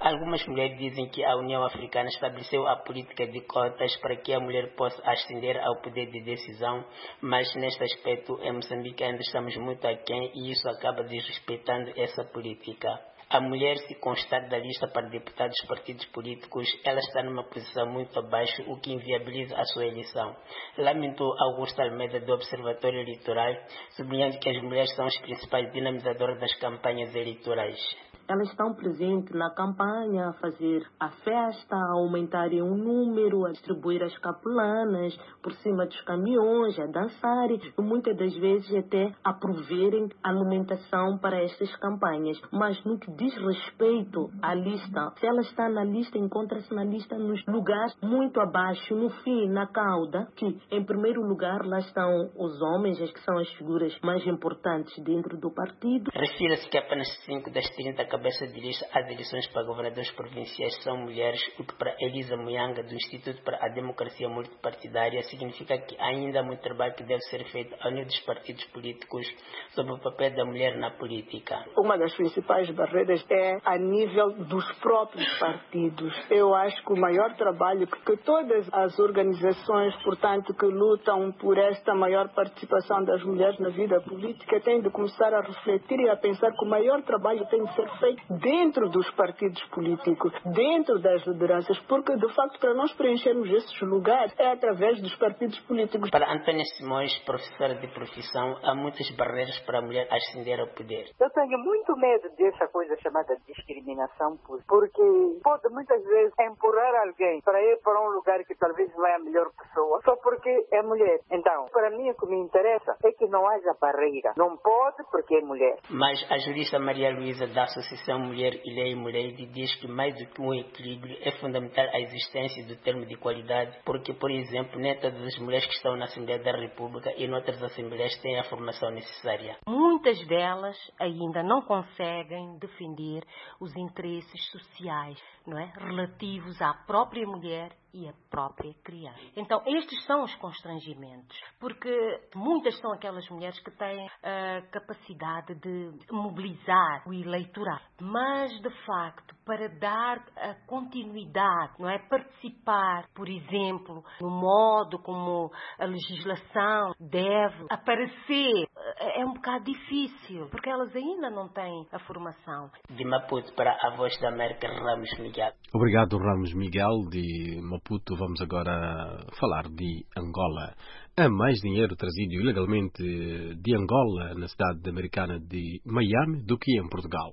Speaker 5: Algumas mulheres dizem que a União Africana estabeleceu a política de cotas para que a mulher possa ascender ao poder de decisão, mas neste aspecto em Moçambique ainda estamos muito aquém e isso acaba desrespeitando essa política. A mulher, se constar da lista para deputados dos partidos políticos, ela está numa posição muito abaixo, o que inviabiliza a sua eleição. Lamentou Augusto Almeida do Observatório Eleitoral, sublinhando que as mulheres são as principais dinamizadoras das campanhas eleitorais.
Speaker 6: Elas estão presentes na campanha, a fazer a festa, a aumentarem o número, a distribuir as capulanas por cima dos caminhões, a dançarem, e muitas das vezes até a proverem alimentação para estas campanhas. Mas no que diz respeito à lista, se ela está na lista, encontra-se na lista nos lugares muito abaixo, no fim, na cauda, que em primeiro lugar lá estão os homens, as que são as figuras mais importantes dentro do partido.
Speaker 5: Refira-se que apenas cinco das trinta cabeça de lista às eleições para governadores provinciais são mulheres, o que para Elisa Muyanga, do Instituto para a Democracia Multipartidária, significa que ainda há muito trabalho que deve ser feito ao nível dos partidos políticos sobre o papel da mulher na política.
Speaker 7: Uma das principais barreiras é a nível dos próprios partidos. Eu acho que o maior trabalho que, que todas as organizações, portanto, que lutam por esta maior participação das mulheres na vida política, têm de começar a refletir e a pensar que o maior trabalho tem de ser feito dentro dos partidos políticos, dentro das lideranças, porque de facto para nós preenchermos esses lugares é através dos partidos políticos.
Speaker 5: Para Antônia Simões, professora de profissão, há muitas barreiras para a mulher ascender ao poder.
Speaker 24: Eu tenho muito medo dessa coisa chamada discriminação, porque pode muitas vezes empurrar alguém para ir para um lugar que talvez não é a melhor pessoa, só porque é mulher. Então, para mim o que me interessa é que não haja barreira. Não pode porque é mulher.
Speaker 5: Mas a jurista Maria Luísa da Associação Mulher e Lei Mulher diz que mais do que um equilíbrio é fundamental a existência do termo de qualidade, porque, por exemplo, nem todas as mulheres que estão na Assembleia da República e em outras assembleias têm a formação necessária.
Speaker 15: Muitas delas ainda não conseguem defender os interesses sociais, não é? Relativos à própria mulher e a própria criança. Então, estes são os constrangimentos, porque muitas são aquelas mulheres que têm a capacidade de mobilizar o eleitorado, mas, de facto, para dar a continuidade, não é? Participar, por exemplo, no modo como a legislação deve aparecer, é um bocado difícil, porque elas ainda não têm a formação.
Speaker 5: De Maputo para a Voz da América, Ramos Miguel.
Speaker 1: Obrigado, Ramos Miguel, de Maputo. Vamos agora falar de Angola. Há mais dinheiro trazido ilegalmente de Angola na cidade americana de Miami do que em Portugal.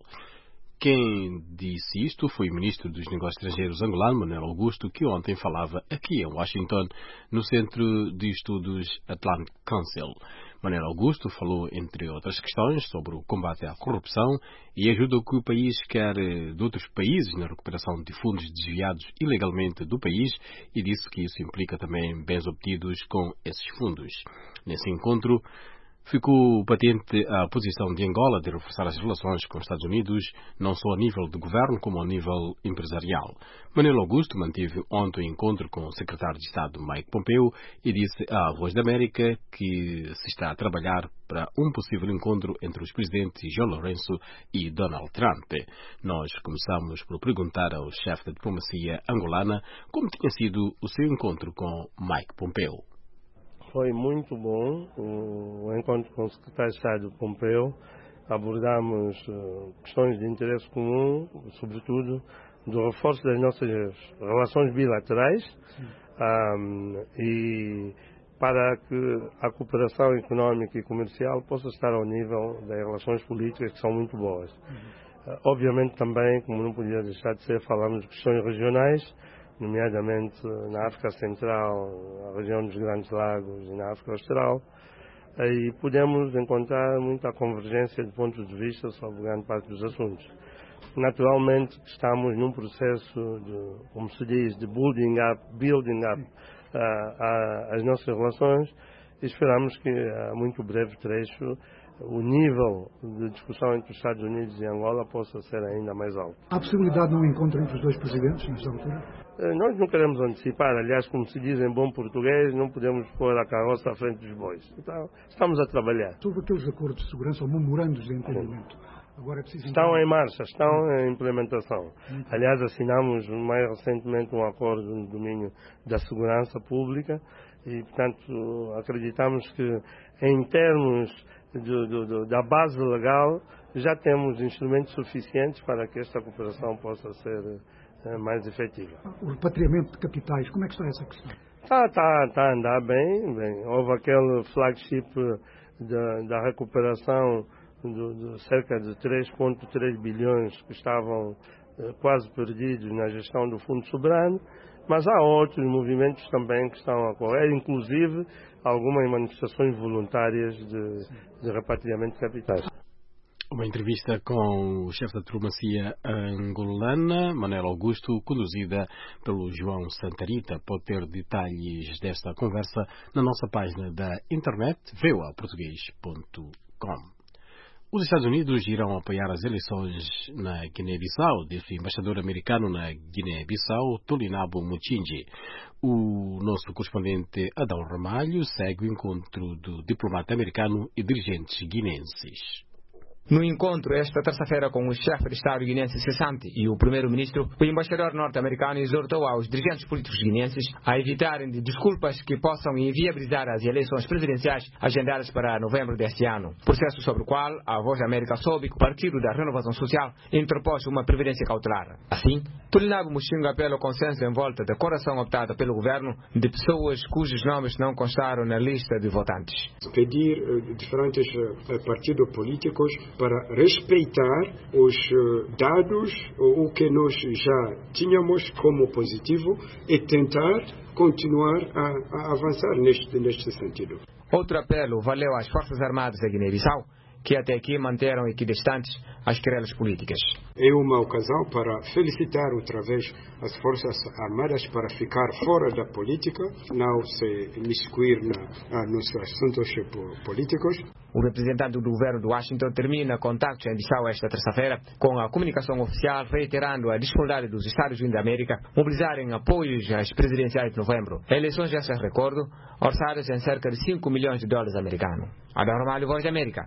Speaker 1: Quem disse isto foi o ministro dos Negócios Estrangeiros angolano, Manuel Augusto, que ontem falava aqui em Washington, no Centro de Estudos Atlantic Council. Manuel Augusto falou, entre outras questões, sobre o combate à corrupção e a ajuda que o país quer de outros países na recuperação de fundos desviados ilegalmente do país e disse que isso implica também bens obtidos com esses fundos. Nesse encontro, ficou patente a posição de Angola de reforçar as relações com os Estados Unidos, não só a nível de governo, como a nível empresarial. Manuel Augusto manteve ontem um encontro com o secretário de Estado Mike Pompeo e disse à Voz da América que se está a trabalhar para um possível encontro entre os presidentes João Lourenço e Donald Trump. Nós começamos por perguntar ao chefe da diplomacia angolana como tinha sido o seu encontro com Mike Pompeo.
Speaker 25: Foi muito bom o encontro com o secretário de Estado Pompeo. Abordamos uh, questões de interesse comum, sobretudo do reforço das nossas relações bilaterais um, e para que a cooperação económica e comercial possa estar ao nível das relações políticas, que são muito boas. Uhum. Uh, obviamente também, como não podia deixar de ser, falamos de questões regionais, nomeadamente na África Central, na região dos Grandes Lagos e na África Austral, e podemos encontrar muita convergência de pontos de vista sobre grande parte dos assuntos. Naturalmente estamos num processo de, como se diz, de building up, building up uh, uh, as nossas relações e esperamos que a muito breve trecho o nível de discussão entre os Estados Unidos e Angola possa ser ainda mais alto.
Speaker 2: Há possibilidade de um encontro entre os dois presidentes nesta altura?
Speaker 25: Nós não queremos antecipar, aliás, como se diz em bom português, não podemos pôr a carroça à frente dos bois. Então, estamos a trabalhar.
Speaker 2: Sobre aqueles acordos de segurança ou memorandos de entendimento, Agora é preciso
Speaker 25: estão em marcha, estão em implementação. Aliás, assinamos mais recentemente um acordo no domínio da segurança pública e, portanto, acreditamos que em termos de, de, de, da base legal já temos instrumentos suficientes para que esta cooperação possa ser é, mais efetiva.
Speaker 2: O repatriamento de capitais, como é que está essa questão?
Speaker 25: Está, está, está a andar bem, bem. Houve aquele flagship da, da recuperação de, de cerca de três vírgula três bilhões que estavam eh, quase perdidos na gestão do Fundo Soberano, mas há outros movimentos também que estão a ocorrer, inclusive algumas manifestações voluntárias de, de repatriamento de capitais.
Speaker 1: Uma entrevista com o chefe da diplomacia angolana, Manuel Augusto, conduzida pelo João Santarita. Pode ter detalhes desta conversa na nossa página da internet, v o a português ponto com. Os Estados Unidos irão apoiar as eleições na Guiné-Bissau, disse o embaixador americano na Guiné-Bissau, Tolinabo Muchinji. O nosso correspondente Adão Ramalho segue o encontro do diplomata americano e dirigentes guinenses.
Speaker 4: No encontro esta terça-feira com o chefe de Estado guinense cessante e o primeiro-ministro, o embaixador norte-americano exortou aos dirigentes políticos guinenses a evitarem de desculpas que possam inviabilizar as eleições presidenciais agendadas para novembro deste ano, processo sobre o qual a Voz da América soube que o Partido da Renovação Social interpôs uma previdência cautelar. Assim, Tolinabo Muchinga apela ao consenso em volta da correção optada pelo governo de pessoas cujos nomes não constaram na lista de votantes.
Speaker 8: Pedir uh, diferentes uh, partidos políticos para respeitar os uh, dados, o que nós já tínhamos como positivo, e tentar continuar a, a avançar neste, neste sentido.
Speaker 4: Outro apelo valeu às Forças Armadas da Guiné-Bissau, que até aqui manteram equidistantes as querelas políticas.
Speaker 8: É uma ocasião para felicitar outra vez as Forças Armadas para ficar fora da política, não se imiscuir na, nos assuntos políticos.
Speaker 4: O representante do governo de Washington termina contactos em Bissau esta terça-feira com a comunicação oficial reiterando a disponibilidade dos Estados Unidos da América mobilizarem apoios às presidenciais de novembro. Eleições, essas, recordo, orçadas em cerca de cinco milhões de dólares americanos. Adão Ramalho, Voz da América.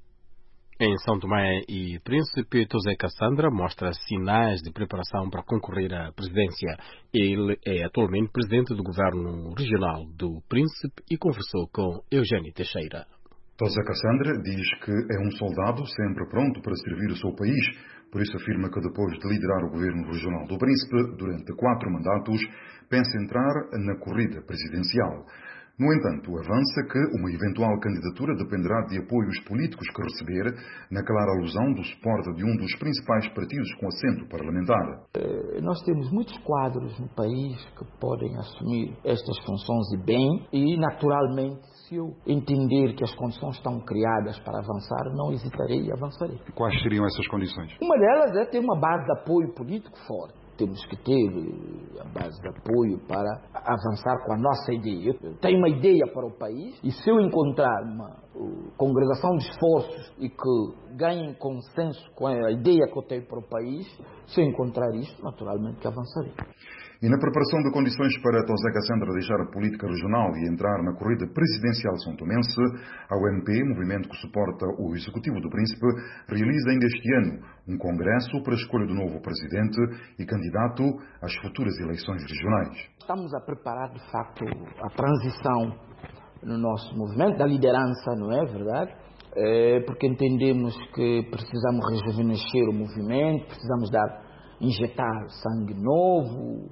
Speaker 1: Em São Tomé e Príncipe, José Cassandra mostra sinais de preparação para concorrer à presidência. Ele é atualmente presidente do governo regional do Príncipe e conversou com Eugênio Teixeira.
Speaker 9: José Cassandra diz que é um soldado sempre pronto para servir o seu país, por isso afirma que depois de liderar o governo regional do Príncipe durante quatro mandatos, pensa entrar na corrida presidencial. No entanto, avança que uma eventual candidatura dependerá de apoios políticos que receber, na clara alusão do suporte de um dos principais partidos com assento parlamentar.
Speaker 10: Nós temos muitos quadros no país que podem assumir estas funções de bem e, naturalmente, se eu entender que as condições estão criadas para avançar, não hesitarei e avançarei.
Speaker 9: Quais seriam essas condições?
Speaker 10: Uma delas é ter uma base de apoio político forte. Temos que ter a base de apoio para avançar com a nossa ideia. Eu tenho uma ideia para o país e se eu encontrar uma uh, congregação de esforços e que ganhem consenso com a ideia que eu tenho para o país, se eu encontrar isso, naturalmente que avançarei.
Speaker 9: E na preparação de condições para José Cassandra deixar a política regional e entrar na corrida presidencial são-tomense, a U M P, movimento que suporta o Executivo do Príncipe, realiza ainda este ano um congresso para a escolha do novo presidente e candidato às futuras eleições regionais.
Speaker 10: Estamos a preparar, de facto, a transição no nosso movimento, da liderança, não é verdade? É porque entendemos que precisamos rejuvenescer o movimento, precisamos dar, injetar sangue novo,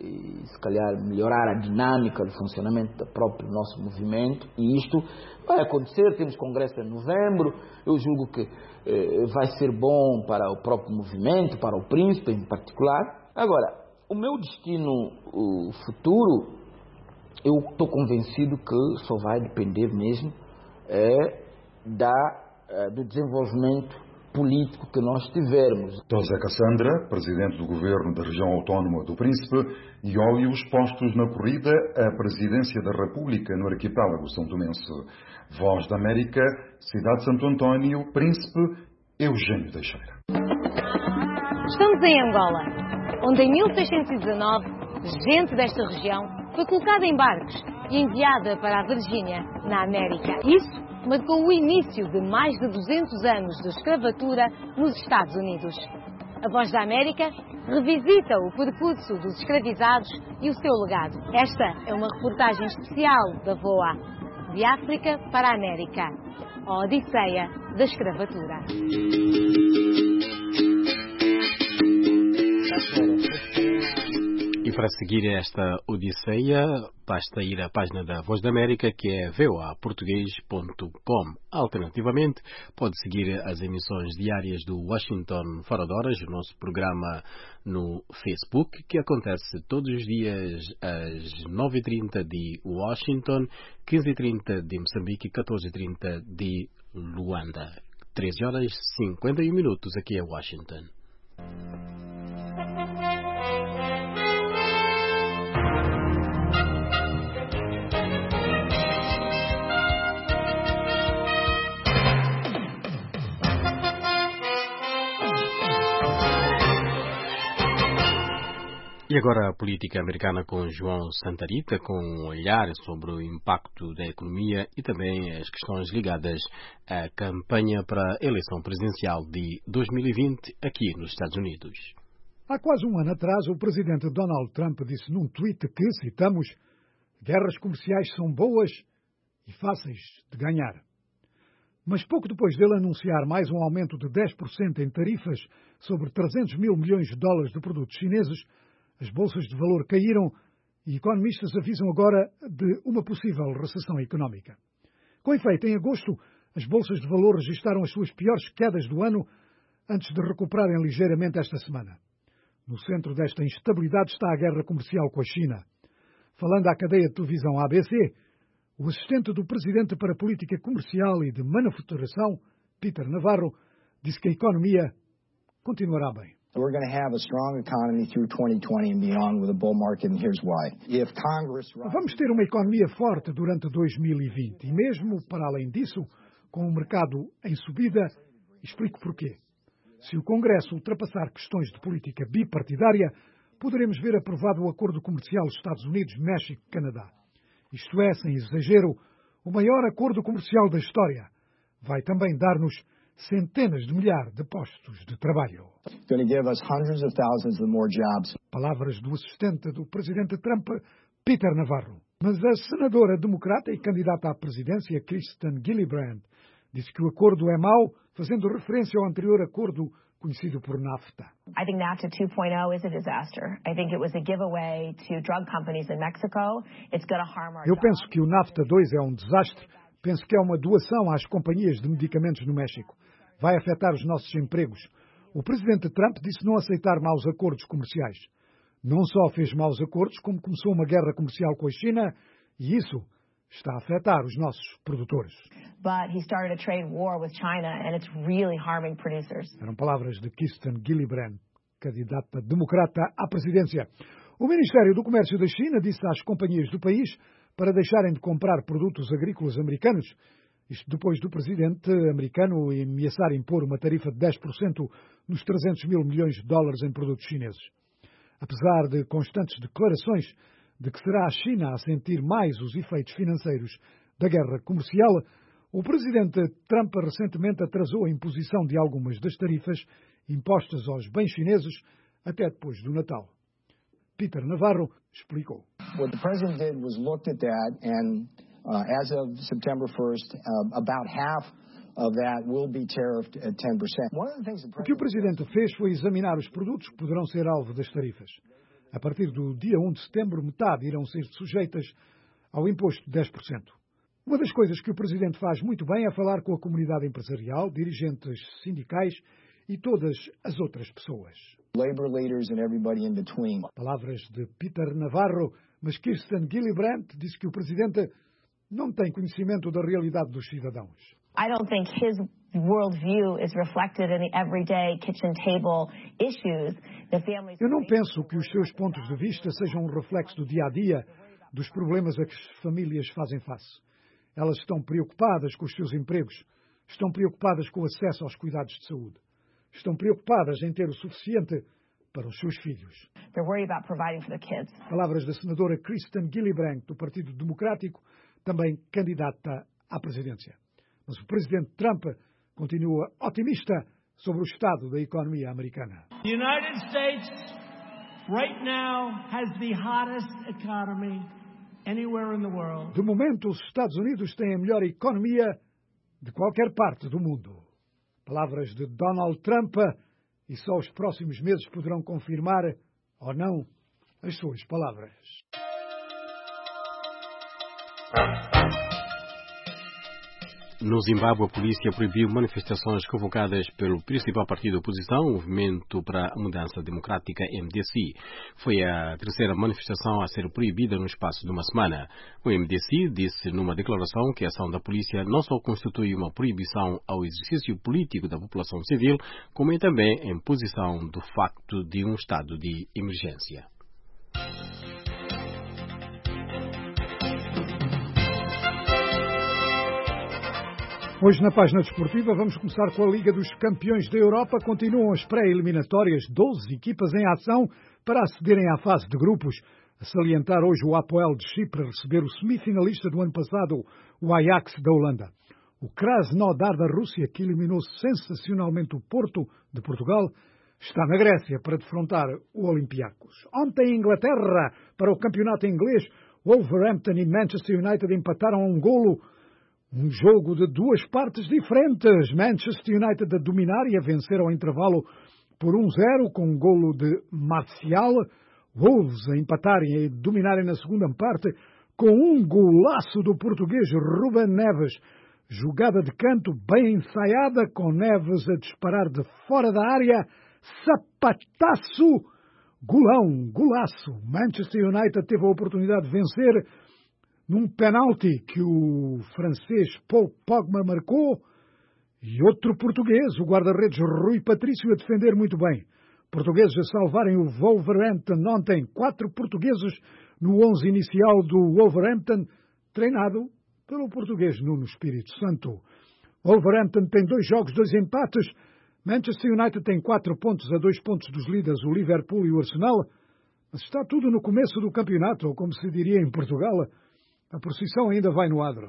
Speaker 10: e se calhar melhorar a dinâmica do funcionamento do próprio nosso movimento, e isto vai acontecer. Temos congresso em novembro, eu julgo que eh, vai ser bom para o próprio movimento, para o Príncipe em particular. Agora, o meu destino o futuro, eu estou convencido que só vai depender mesmo é, da, é, do desenvolvimento político que nós tivermos.
Speaker 9: José Cassandra, presidente do governo da região autónoma do Príncipe, e olha os postos na corrida à presidência da República no arquipélago são-tomense. Voz da América, Cidade de Santo António, Príncipe, Eugênio Teixeira.
Speaker 15: Estamos em Angola, onde em mil seiscentos e dezanove, gente desta região foi colocada em barcos e enviada para a Virgínia, na América. Isso marcou o início de mais de duzentos anos de escravatura nos Estados Unidos. A Voz da América revisita o percurso dos escravizados e o seu legado. Esta é uma reportagem especial da V O A, de África para a América, a Odisseia da Escravatura.
Speaker 1: E para seguir esta odisseia, basta ir à página da Voz da América, que é v o a português ponto com. Alternativamente, pode seguir as emissões diárias do Washington Fora de Horas, o nosso programa no Facebook, que acontece todos os dias às nove e trinta de Washington, quinze e trinta de Moçambique e catorze e trinta de Luanda. treze horas e cinquenta e um minutos aqui em Washington. E agora a política americana com João Santarita, com um olhar sobre o impacto da economia e também as questões ligadas à campanha para a eleição presidencial de dois mil e vinte aqui nos Estados Unidos.
Speaker 2: Há quase um ano atrás, o presidente Donald Trump disse num tweet que, citamos, guerras comerciais são boas e fáceis de ganhar. Mas pouco depois dele anunciar mais um aumento de dez por cento em tarifas sobre trezentos mil milhões de dólares de produtos chineses, as bolsas de valor caíram e economistas avisam agora de uma possível recessão económica. Com efeito, em agosto, as bolsas de valor registaram as suas piores quedas do ano antes de recuperarem ligeiramente esta semana. No centro desta instabilidade está a guerra comercial com a China. Falando à cadeia de televisão A B C, o assistente do presidente para a política comercial e de manufaturação, Peter Navarro, disse que a economia continuará bem.
Speaker 11: We're going to have a strong economy through twenty twenty and beyond with a bull market, and here's why. If Congress...
Speaker 2: Vamos ter uma economia forte durante dois mil e vinte e mesmo, para além disso, com o mercado em subida, explico porquê. Se o Congresso ultrapassar questões de política bipartidária, poderemos ver aprovado o acordo comercial Estados Unidos-México-Canadá. Isto é, sem exagero, o maior acordo comercial da história. Vai também dar-nos centenas de milhares de postos de trabalho. Palavras do assistente do presidente Trump, Peter Navarro. Mas a senadora democrata e candidata à presidência, Kirsten Gillibrand, disse que o acordo é mau, fazendo referência ao anterior acordo conhecido por NAFTA.
Speaker 12: I think NAFTA two point oh is a disaster. I think it was a giveaway to drug companies in Mexico. It's going to harm our
Speaker 2: Eu penso que o NAFTA dois é um desastre. Penso que é uma doação às companhias de medicamentos no México. Vai afetar os nossos empregos. O presidente Trump disse não aceitar maus acordos comerciais. Não só fez maus acordos, como começou uma guerra comercial com a China, e isso está a afetar os nossos produtores.
Speaker 12: But he started a trade war with China, and it's really harming producers.
Speaker 2: Eram palavras de Kirsten Gillibrand, candidata democrata à presidência. O Ministério do Comércio da China disse às companhias do país para deixarem de comprar produtos agrícolas americanos, isto depois do presidente americano ameaçar impor uma tarifa de dez por cento nos trezentos mil milhões de dólares em produtos chineses. Apesar de constantes declarações de que será a China a sentir mais os efeitos financeiros da guerra comercial, o presidente Trump recentemente atrasou a imposição de algumas das tarifas impostas aos bens chineses até depois do Natal. Peter Navarro explicou.
Speaker 11: What the president did was looked at that, and uh, as of September first, uh, about half of that will be tariffed at ten percent.
Speaker 2: O que o presidente fez foi examinar os produtos que poderão ser alvo das tarifas. A partir do dia um de setembro, metade irão ser sujeitas ao imposto de dez por cento. Uma das coisas que o presidente faz muito bem é falar com a comunidade empresarial, dirigentes sindicais e todas as outras pessoas.
Speaker 11: Labor leaders and everybody in between.
Speaker 2: Palavras de Peter Navarro, mas Kirsten Gillibrand disse que o presidente não tem conhecimento da realidade dos cidadãos.
Speaker 12: I don't think his worldview is reflected in the everyday kitchen table issues that families.
Speaker 2: Eu não penso que os seus pontos de vista sejam um reflexo do dia a dia dos problemas a que as famílias fazem face. Elas estão preocupadas com os seus empregos, estão preocupadas com o acesso aos cuidados de saúde, estão preocupadas em ter o suficiente para os seus filhos.
Speaker 12: They're worried about providing for their kids.
Speaker 2: Palavras da senadora Kristen Gillibrand, do Partido Democrático, também candidata à presidência. Mas o presidente Trump continua otimista sobre o estado da economia americana.
Speaker 13: The United States right now has the hottest economy anywhere in the world.
Speaker 2: De momento, os Estados Unidos têm a melhor economia de qualquer parte do mundo. Palavras de Donald Trump, e só os próximos meses poderão confirmar ou não as suas palavras.
Speaker 1: No Zimbábue, a polícia proibiu manifestações convocadas pelo principal partido da oposição, o Movimento para a Mudança Democrática, M D C. Foi a terceira manifestação a ser proibida no espaço de uma semana. O M D C disse numa declaração que a ação da polícia não só constitui uma proibição ao exercício político da população civil, como é também em posição do facto de um estado de emergência.
Speaker 2: Hoje, na página desportiva, vamos começar com a Liga dos Campeões da Europa. Continuam as pré-eliminatórias, doze equipas em ação para acederem à fase de grupos. A salientar hoje o Apoel de Chipre receber o semifinalista do ano passado, o Ajax da Holanda. O Krasnodar da Rússia, que eliminou sensacionalmente o Porto de Portugal, está na Grécia para defrontar o Olympiacos. Ontem, em Inglaterra, para o campeonato inglês, Wolverhampton e Manchester United empataram a um golo. Um jogo de duas partes diferentes. Manchester United a dominar e a vencer ao intervalo por um zero com um golo de Marcial. Wolves a empatarem e a dominarem na segunda parte com um golaço do português Ruben Neves. Jogada de canto bem ensaiada, com Neves a disparar de fora da área. Sapataço! Golão, golaço. Manchester United teve a oportunidade de vencer num penalti que o francês Paul Pogba marcou, e outro português, o guarda-redes Rui Patrício, a defender muito bem. Portugueses a salvarem o Wolverhampton ontem. Quatro portugueses no onze inicial do Wolverhampton, treinado pelo português Nuno Espírito Santo. Wolverhampton tem dois jogos, dois empates. Manchester United tem quatro pontos a dois pontos dos líderes, o Liverpool e o Arsenal. Mas está tudo no começo do campeonato, ou como se diria em Portugal, a procissão ainda vai no adro.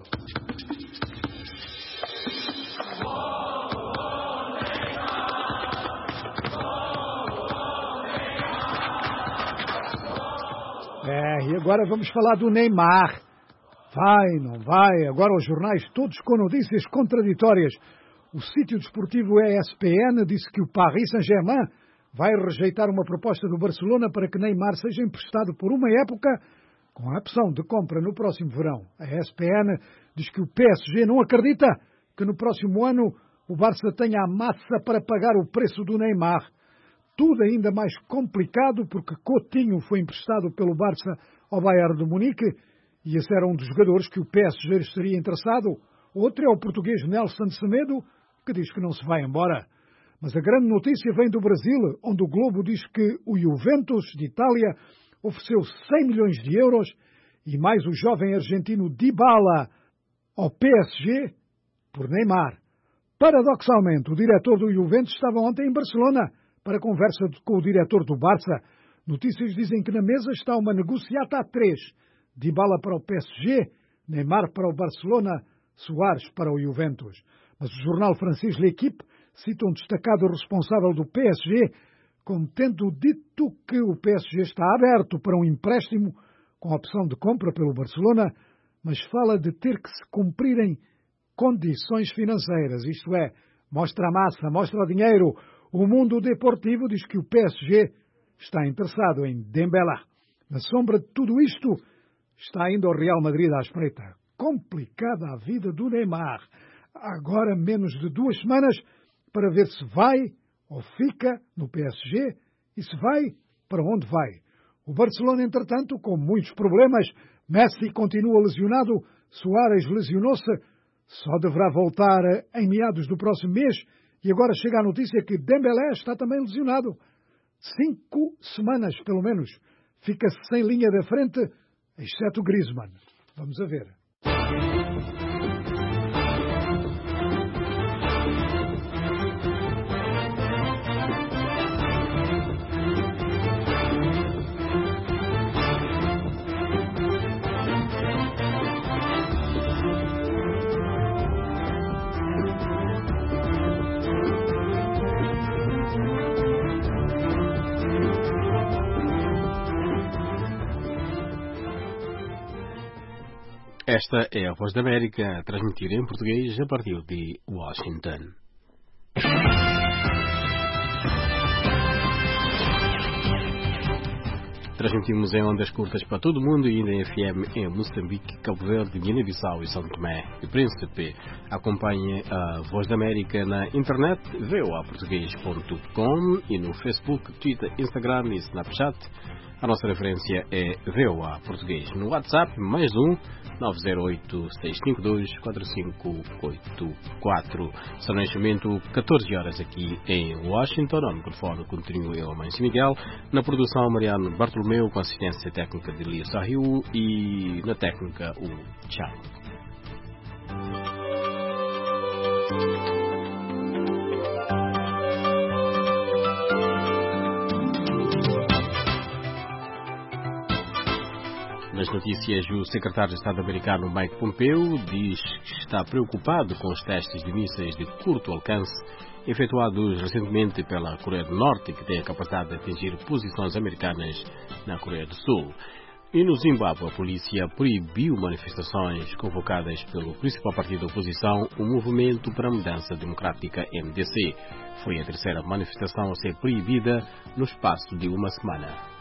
Speaker 2: É, e agora vamos falar do Neymar. Vai, não vai? Agora os jornais todos com notícias contraditórias. O sítio desportivo E S P N disse que o Paris Saint-Germain vai rejeitar uma proposta do Barcelona para que Neymar seja emprestado por uma época com a opção de compra no próximo verão. A E S P N diz que o P S G não acredita que no próximo ano o Barça tenha a massa para pagar o preço do Neymar. Tudo ainda mais complicado porque Coutinho foi emprestado pelo Barça ao Bayern de Munique e esse era um dos jogadores que o P S G estaria interessado. Outro é o português Nelson Semedo, que diz que não se vai embora. Mas a grande notícia vem do Brasil, onde o Globo diz que o Juventus de Itália ofereceu cem milhões de euros e mais o jovem argentino Dybala ao P S G por Neymar. Paradoxalmente, o diretor do Juventus estava ontem em Barcelona para conversa com o diretor do Barça. Notícias dizem que na mesa está uma negociata a três. Dybala para o P S G, Neymar para o Barcelona, Soares para o Juventus. Mas o jornal francês L'Équipe cita um destacado responsável do P S G como tendo dito que o P S G está aberto para um empréstimo com a opção de compra pelo Barcelona, mas fala de ter que se cumprirem condições financeiras, isto é, mostra a massa, mostra o dinheiro. O mundo deportivo diz que o P S G está interessado em Dembélé. Na sombra de tudo isto, está ainda o Real Madrid à espreita. Complicada a vida do Neymar. Agora menos de duas semanas para ver se vai ou fica no P S G e se vai, para onde vai. O Barcelona, entretanto, com muitos problemas, Messi continua lesionado, Suárez lesionou-se, só deverá voltar em meados do próximo mês e agora chega a notícia que Dembélé está também lesionado. Cinco semanas, pelo menos, fica-se sem linha da frente, exceto Griezmann. Vamos a ver.
Speaker 1: Esta é a Voz da América, transmitida em português a partir de Washington. Transmitimos em ondas curtas para todo o mundo e ainda em F M em Moçambique, Cabo Verde, Guiné-Bissau e São Tomé e Príncipe. Acompanhe a Voz da América na internet v o a português ponto com e no Facebook, Twitter, Instagram e Snapchat. A nossa referência é V O A Português. No WhatsApp, mais um, nove zero oito, seis cinco dois, quatro cinco oito quatro. São neste momento catorze horas aqui em Washington. No microfone continuo eu, Mãe Miguel. Na produção, Mariano Bartolomeu, com assistência técnica de Lia Sarriu e na técnica, o Tchau. Nas notícias, o secretário de Estado americano Mike Pompeo diz que está preocupado com os testes de mísseis de curto alcance efetuados recentemente pela Coreia do Norte, que tem a capacidade de atingir posições americanas na Coreia do Sul. E no Zimbábue, a polícia proibiu manifestações convocadas pelo principal partido da oposição, o Movimento para a Mudança Democrática M D C. Foi a terceira manifestação a ser proibida no espaço de uma semana.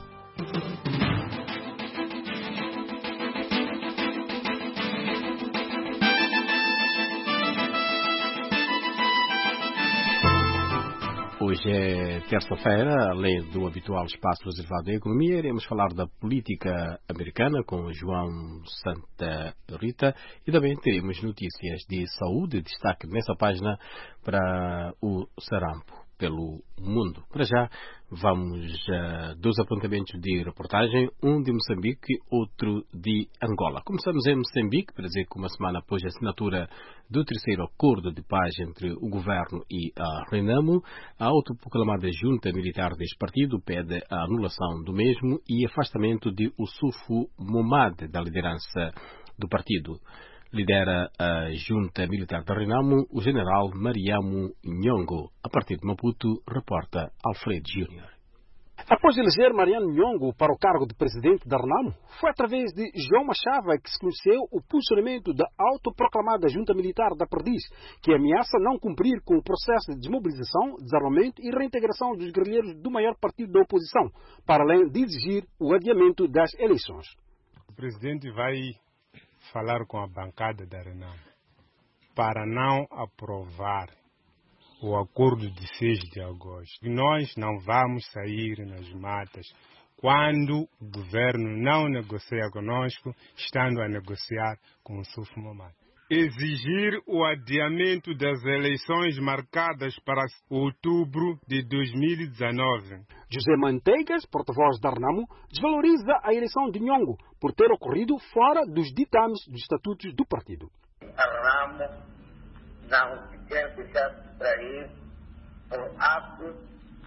Speaker 1: Hoje é terça-feira, além do habitual espaço reservado à economia, iremos falar da política americana com João Santa Rita e também teremos notícias de saúde, destaque nessa página para o sarampo pelo mundo. Para já, vamos a dois apontamentos de reportagem, um de Moçambique, outro de Angola. Começamos em Moçambique, para dizer que uma semana após a assinatura do terceiro acordo de paz entre o governo e a Renamo, a autoproclamada junta militar deste partido pede a anulação do mesmo e afastamento de Ossufo Momad da liderança do partido. Lidera a junta militar da Renamo o general Mariamo Nhongo. A partir de Maputo, reporta Alfredo Júnior.
Speaker 20: Após eleger Mariano Nhongo para o cargo de presidente da Renamo, foi através de João Machava que se conheceu o posicionamento da autoproclamada junta militar da Perdiz, que ameaça não cumprir com o processo de desmobilização, desarmamento e reintegração dos guerrilheiros do maior partido da oposição, para além de exigir o adiamento das eleições.
Speaker 21: O presidente vai falar com a bancada da Renamo para não aprovar o acordo de seis de agosto. Nós não vamos sair nas matas quando o governo não negocia conosco, estando a negociar com o Suf Momad. Exigir o adiamento das eleições marcadas para outubro de dois mil e dezenove.
Speaker 20: José Manteigas, porta-voz da Renamo, desvaloriza a eleição de Nhongo por ter ocorrido fora dos ditames dos estatutos do partido.
Speaker 22: A Renamo não se quer deixar distrair por atos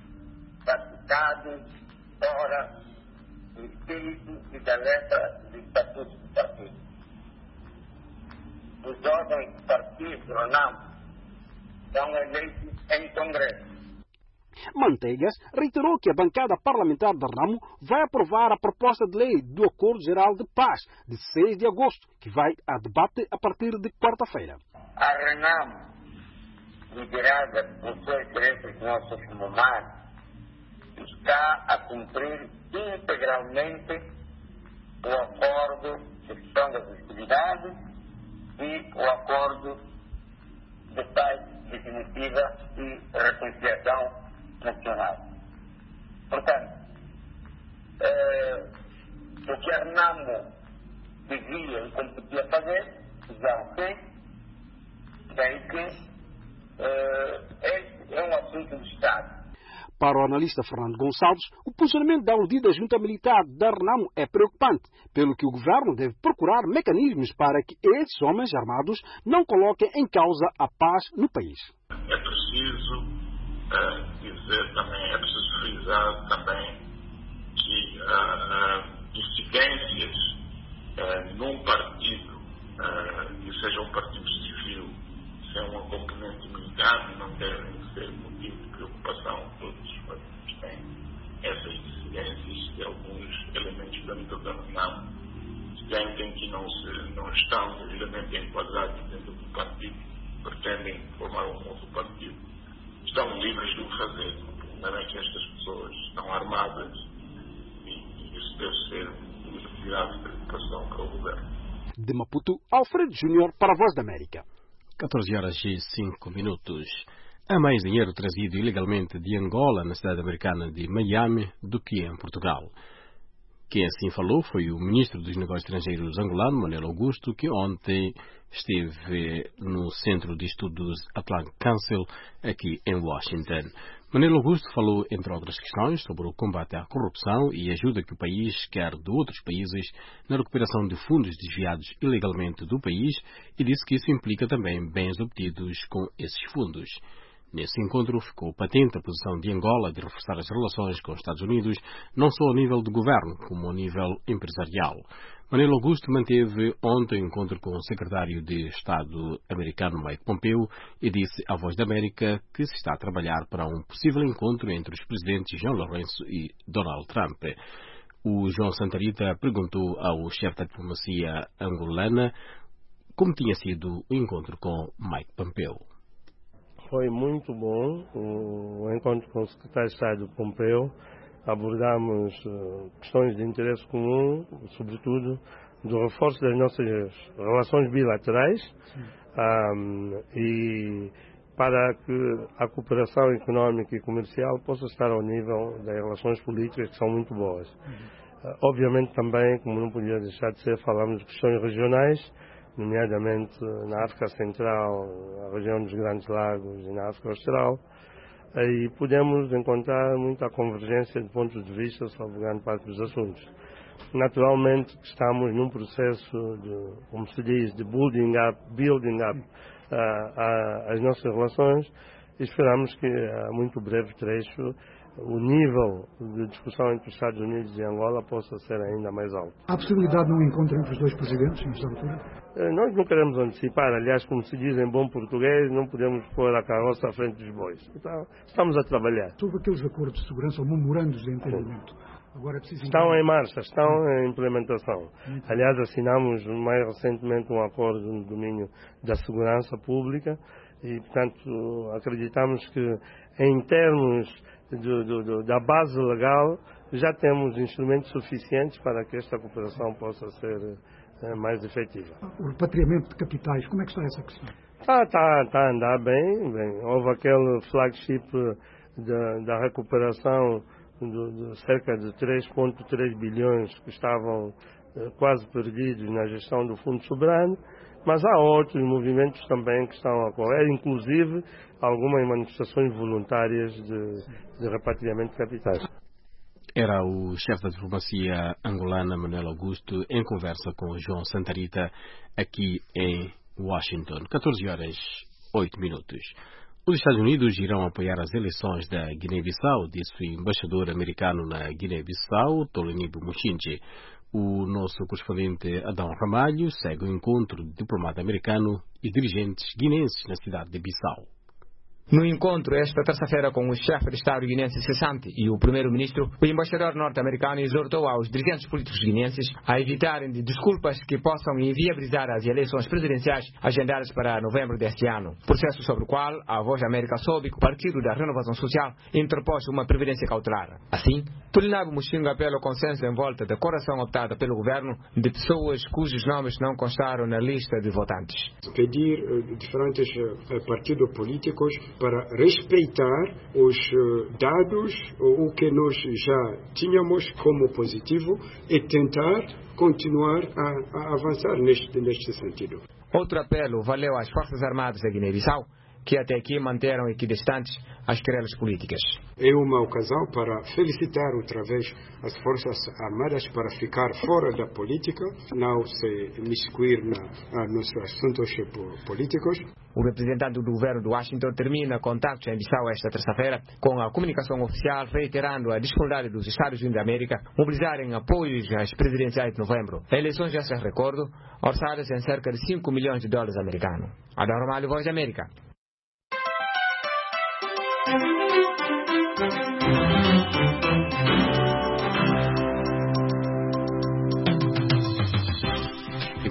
Speaker 22: praticados fora do espírito e da letra dos estatutos do partido. Os órgãos do partido Renamo são eleitos em Congresso.
Speaker 20: Manteigas reiterou que a bancada parlamentar da Renamo vai aprovar a proposta de lei do Acordo Geral de Paz de seis de agosto, que vai a debate a partir de quarta-feira.
Speaker 22: A Renamo, liderada por sua excelência Sr. Momad, está a cumprir integralmente o acordo de gestão das hostilidades e o acordo de paz definitiva e reconciliação nacional. Portanto, eh, o que a Renamo devia e como podia fazer, já o fez, daí que eh, este é um assunto do Estado.
Speaker 20: Para o analista Fernando Gonçalves, o posicionamento da aludida junta militar da Renamo é preocupante, pelo que o governo deve procurar mecanismos para que esses homens armados não coloquem em causa a paz no país.
Speaker 3: É preciso uh, dizer também, é preciso frisar também que uh, uh, dissidências uh, num partido, uh, que seja um partido civil, sem uma componente militar, não devem ser motivo de preocupação. Todos os partidos têm essas dissidências e alguns elementos dentro da Renamo sentem que não, se, não estão devidamente enquadrados dentro do partido, pretendem formar um novo partido, estão livres de o fazer. O problema é que estas pessoas estão armadas e, e isso deve ser uma grave preocupação para o governo.
Speaker 20: De Maputo, Alfredo Júnior para a Voz da América.
Speaker 1: catorze horas e cinco minutos. Há mais dinheiro trazido ilegalmente de Angola na cidade americana de Miami do que em Portugal. Quem assim falou foi o ministro dos Negócios Estrangeiros angolano, Manuel Augusto, que ontem esteve no Centro de Estudos Atlantic Council, aqui em Washington. Manuel Augusto falou, entre outras questões, sobre o combate à corrupção e a ajuda que o país quer de outros países na recuperação de fundos desviados ilegalmente do país e disse que isso implica também bens obtidos com esses fundos. Nesse encontro ficou patente a posição de Angola de reforçar as relações com os Estados Unidos, não só ao nível do governo, como ao nível empresarial. Manuel Augusto manteve ontem um encontro com o secretário de Estado americano Mike Pompeo e disse à Voz da América que se está a trabalhar para um possível encontro entre os presidentes João Lourenço e Donald Trump. O João Santarita perguntou ao chefe da diplomacia angolana como tinha sido o encontro com Mike Pompeo.
Speaker 25: Foi muito bom o encontro com o secretário de Estado Pompeo. Abordamos uh, questões de interesse comum, sobretudo do reforço das nossas relações bilaterais um, e para que a cooperação económica e comercial possa estar ao nível das relações políticas, que são muito boas. Uhum. Uh, obviamente também, como não podia deixar de ser, falamos de questões regionais, nomeadamente na África Central, na região dos Grandes Lagos e na África Austral, e podemos encontrar muita convergência de pontos de vista sobre grande parte dos assuntos. Naturalmente estamos num processo de, como se diz, de building up, building up uh, uh, as nossas relações e esperamos que a muito breve trecho o nível de discussão entre os Estados Unidos e Angola possa ser ainda mais alto.
Speaker 2: Há possibilidade de um encontro entre os dois presidentes nesta altura?
Speaker 25: Nós não queremos antecipar, aliás, como se diz em bom português, não podemos pôr a carroça à frente dos bois. Então, estamos a trabalhar.
Speaker 2: Sobre aqueles acordos de segurança ou memorandos de entendimento, agora é preciso...
Speaker 25: Estão em marcha, estão em implementação. Aliás, assinamos mais recentemente um acordo no domínio da segurança pública e, portanto, acreditamos que em termos Do, do, do, da base legal, já temos instrumentos suficientes para que esta cooperação possa ser é, mais efetiva.
Speaker 2: O repatriamento de capitais, como é que está essa questão?
Speaker 25: Está tá, tá a andar bem, bem. Houve aquele flagship da, da recuperação de, de cerca de três vírgula três bilhões que estavam é, quase perdidos na gestão do Fundo Soberano, mas há outros movimentos também que estão a ocorrer, inclusive algumas manifestações voluntárias de, de repatriamento de capitais.
Speaker 1: Era o chefe da diplomacia angolana, Manuel Augusto, em conversa com João Santarita, aqui em Washington. catorze horas, oito minutos. Os Estados Unidos irão apoiar as eleições da Guiné-Bissau, disse o embaixador americano na Guiné-Bissau, Tolenibo Muchinche. O nosso correspondente Adão Ramalho segue o encontro de diplomata americano e dirigentes guineenses na cidade de Bissau.
Speaker 4: No encontro esta terça-feira com o chefe de Estado guinense cessante e o primeiro-ministro, o embaixador norte-americano exortou aos dirigentes políticos guinenses a evitarem de desculpas que possam inviabilizar as eleições presidenciais agendadas para novembro deste ano, processo sobre o qual a Voz da América soube que o Partido da Renovação Social interpôs uma previdência cautelar. Assim, Tolinago Muxinga apela ao consenso em volta da correção optada pelo governo de pessoas cujos nomes não constaram na lista de votantes.
Speaker 8: Pedir uh, diferentes uh, partidos políticos para respeitar os uh, dados, o que nós já tínhamos como positivo e tentar continuar a, a avançar neste, neste sentido.
Speaker 4: Outro apelo valeu às Forças Armadas da Guiné-Bissau, que até aqui manteram equidistantes as querelas políticas.
Speaker 8: É uma ocasião para felicitar outra vez as Forças Armadas para ficar fora da política, não se imiscuir na, nos assuntos políticos.
Speaker 4: O representante do governo de Washington termina contactos em Bissau esta terça-feira com a comunicação oficial reiterando a disponibilidade dos Estados Unidos da América mobilizarem apoios às presidenciais de novembro. A eleições, já se recordo, orçadas em cerca de cinco milhões de dólares americanos. Adão Ramalho, Voz da América.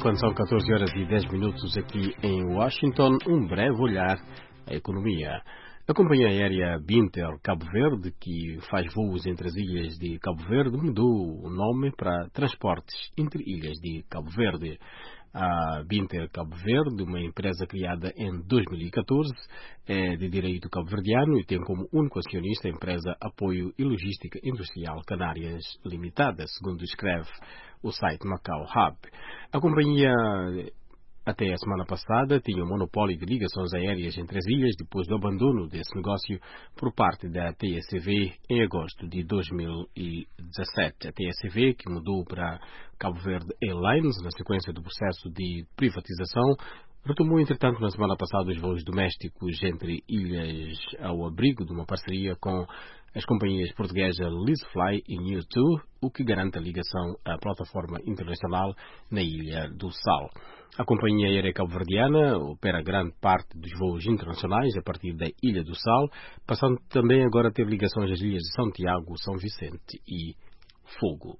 Speaker 1: Enquanto são catorze horas e dez minutos aqui em Washington, um breve olhar à economia. A companhia aérea Binter Cabo Verde, que faz voos entre as ilhas de Cabo Verde, mudou o nome para Transportes Entre Ilhas de Cabo Verde. A Binter Cabo Verde, uma empresa criada em dois mil e catorze, é de direito cabo-verdiano e tem como único acionista a empresa Apoio e Logística Industrial Canárias Limitada, segundo escreve o site Macau Hub. A companhia, até a semana passada, tinha um monopólio de ligações aéreas entre as ilhas, depois do abandono desse negócio por parte da T S V em agosto de dois mil e dezassete. A T S V, que mudou para Cabo Verde Airlines na sequência do processo de privatização, retomou, entretanto, na semana passada os voos domésticos entre ilhas ao abrigo de uma parceria com as companhias portuguesas LeaseFly e New Two, o que garante a ligação à plataforma internacional na Ilha do Sal. A companhia aérea cabo-verdiana opera grande parte dos voos internacionais a partir da Ilha do Sal, passando também agora a ter ligações às ilhas de Santiago, São Vicente e Fogo.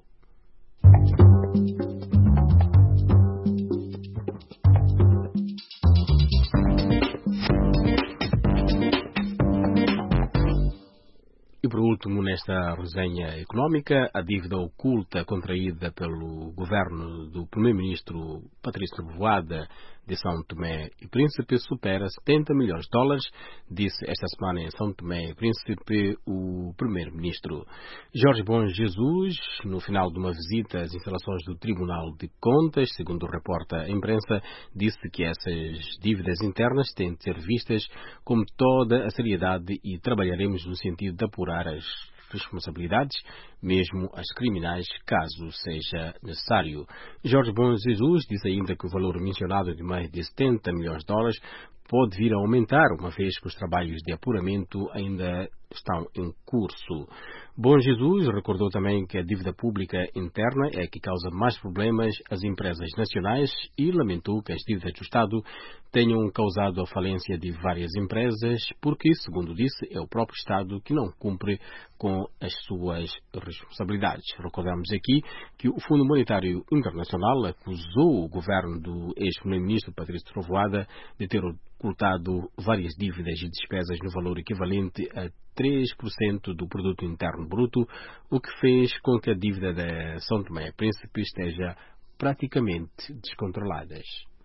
Speaker 1: E por último, nesta resenha económica, a dívida oculta contraída pelo governo do primeiro-ministro Patrício Trovoada de São Tomé e Príncipe supera setenta milhões de dólares, disse esta semana em São Tomé e Príncipe o primeiro-ministro. Jorge Bom Jesus, no final de uma visita às instalações do Tribunal de Contas, segundo reporta a imprensa, disse que essas dívidas internas têm de ser vistas com toda a seriedade e trabalharemos no sentido de apurar as responsabilidades, mesmo as criminais, caso seja necessário. Jorge Bom Jesus diz ainda que o valor mencionado de mais de setenta milhões de dólares pode vir a aumentar, uma vez que os trabalhos de apuramento ainda estão em curso. Bom Jesus recordou também que a dívida pública interna é a que causa mais problemas às empresas nacionais e lamentou que as dívidas do Estado tenham causado a falência de várias empresas, porque, segundo disse, é o próprio Estado que não cumpre com as suas responsabilidades. Recordamos aqui que o Fundo Monetário Internacional acusou o governo do ex-primeiro-ministro Patrício Trovoada de ter ocultado várias dívidas e despesas no valor equivalente a três por cento do produto interno bruto, o que fez com que a dívida da São Tomé e Príncipe esteja praticamente descontrolada.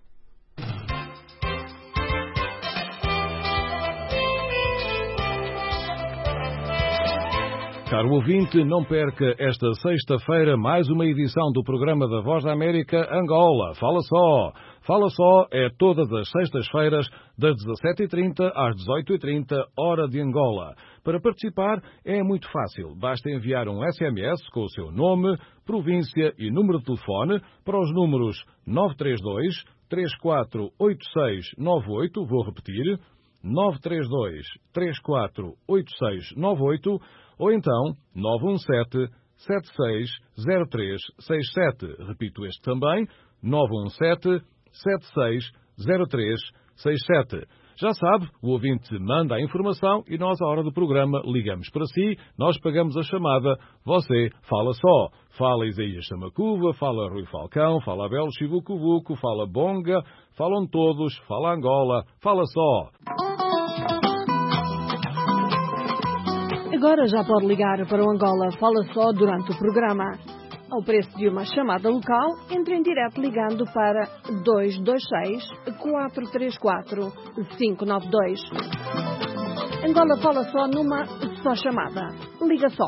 Speaker 14: Caro ouvinte, não perca esta sexta-feira mais uma edição do programa da Voz da América Angola. Fala só! Fala só é todas as sextas-feiras, das dezassete e trinta às dezoito e trinta, hora de Angola. Para participar é muito fácil. Basta enviar um S M S com o seu nome, província e número de telefone para os números nove três dois, três quatro oito seis nove oito, vou repetir, nove três dois, três quatro oito seis nove oito, ou então nove um sete, sete seis zero três seis sete. Repito este também, nove um sete, sete seis zero três seis sete. Já sabe, o ouvinte manda a informação e nós, à hora do programa, ligamos para si, nós pagamos a chamada, você fala só. Fala Isaías Chamacuva, fala Rui Falcão, fala Abel Chivucovuco, fala Bonga, falam todos, fala Angola, fala só.
Speaker 16: Agora já pode ligar para o Angola Fala Só durante o programa. Ao preço de uma chamada local, entre em direto ligando para dois dois seis, quatro três quatro, cinco nove dois. Angola Fala Só numa só chamada. Liga só.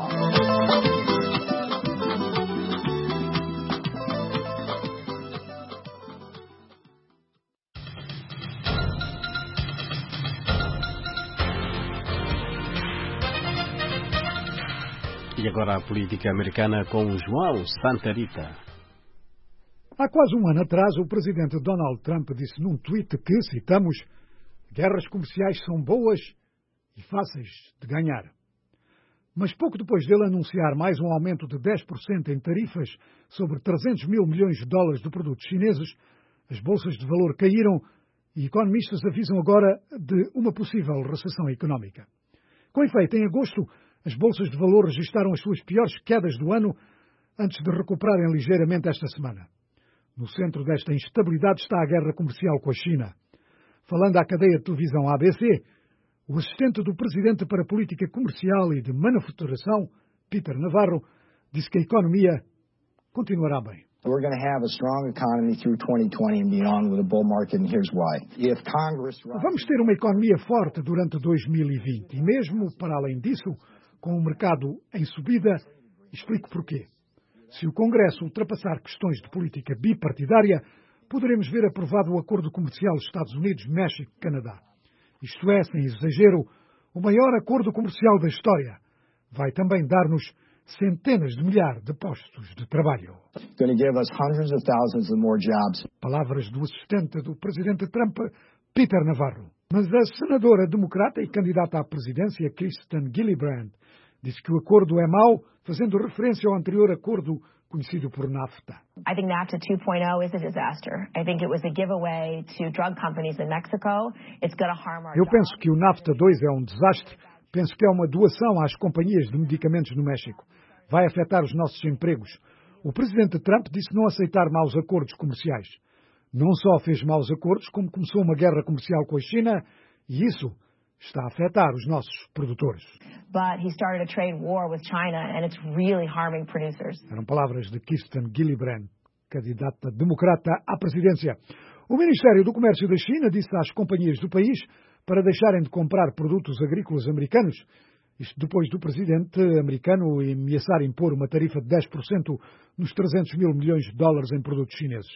Speaker 1: E agora a política americana com o João Santa Rita.
Speaker 2: Há quase um ano atrás, o presidente Donald Trump disse num tweet que, citamos, guerras comerciais são boas e fáceis de ganhar. Mas pouco depois dele anunciar mais um aumento de dez por cento em tarifas sobre trezentos mil milhões de dólares de produtos chineses, as bolsas de valor caíram e economistas avisam agora de uma possível recessão económica. Com efeito, em agosto, as bolsas de valor registaram as suas piores quedas do ano antes de recuperarem ligeiramente esta semana. No centro desta instabilidade está a guerra comercial com a China. Falando à cadeia de televisão A B C, o assistente do presidente para a política comercial e de manufaturação, Peter Navarro, disse que a economia continuará bem.
Speaker 11: We're going to have a strong economy through twenty twenty and beyond with a bull market, and here's why. If Congress...
Speaker 2: Vamos ter uma economia forte durante dois mil e vinte e mesmo, para além disso, com o mercado em subida, explico porquê. Se o Congresso ultrapassar questões de política bipartidária, poderemos ver aprovado o acordo comercial Estados Unidos-México-Canadá. Isto é, sem exagero, o maior acordo comercial da história. Vai também dar-nos centenas de milhares de postos de trabalho. Palavras do assistente do presidente Trump, Peter Navarro. Mas a senadora democrata e candidata à presidência, Kirsten Gillibrand, disse que o acordo é mau, fazendo referência ao anterior acordo conhecido por NAFTA.
Speaker 12: I think NAFTA two point oh is a disaster. I think it was a giveaway to drug companies in Mexico. It's going to harm our
Speaker 2: Eu penso que o NAFTA dois é um desastre. Penso que é uma doação às companhias de medicamentos no México. Vai afetar os nossos empregos. O presidente Trump disse não aceitar maus acordos comerciais. Não só fez maus acordos, como começou uma guerra comercial com a China, e isso está a afetar os nossos produtores.
Speaker 12: But he started a trade war with China, and it's really harming producers.
Speaker 2: Eram palavras de Kirsten Gillibrand, candidata democrata à presidência. O Ministério do Comércio da China disse às companhias do país para deixarem de comprar produtos agrícolas americanos, isto depois do presidente americano ameaçar impor uma tarifa de dez por cento nos trezentos mil milhões de dólares em produtos chineses.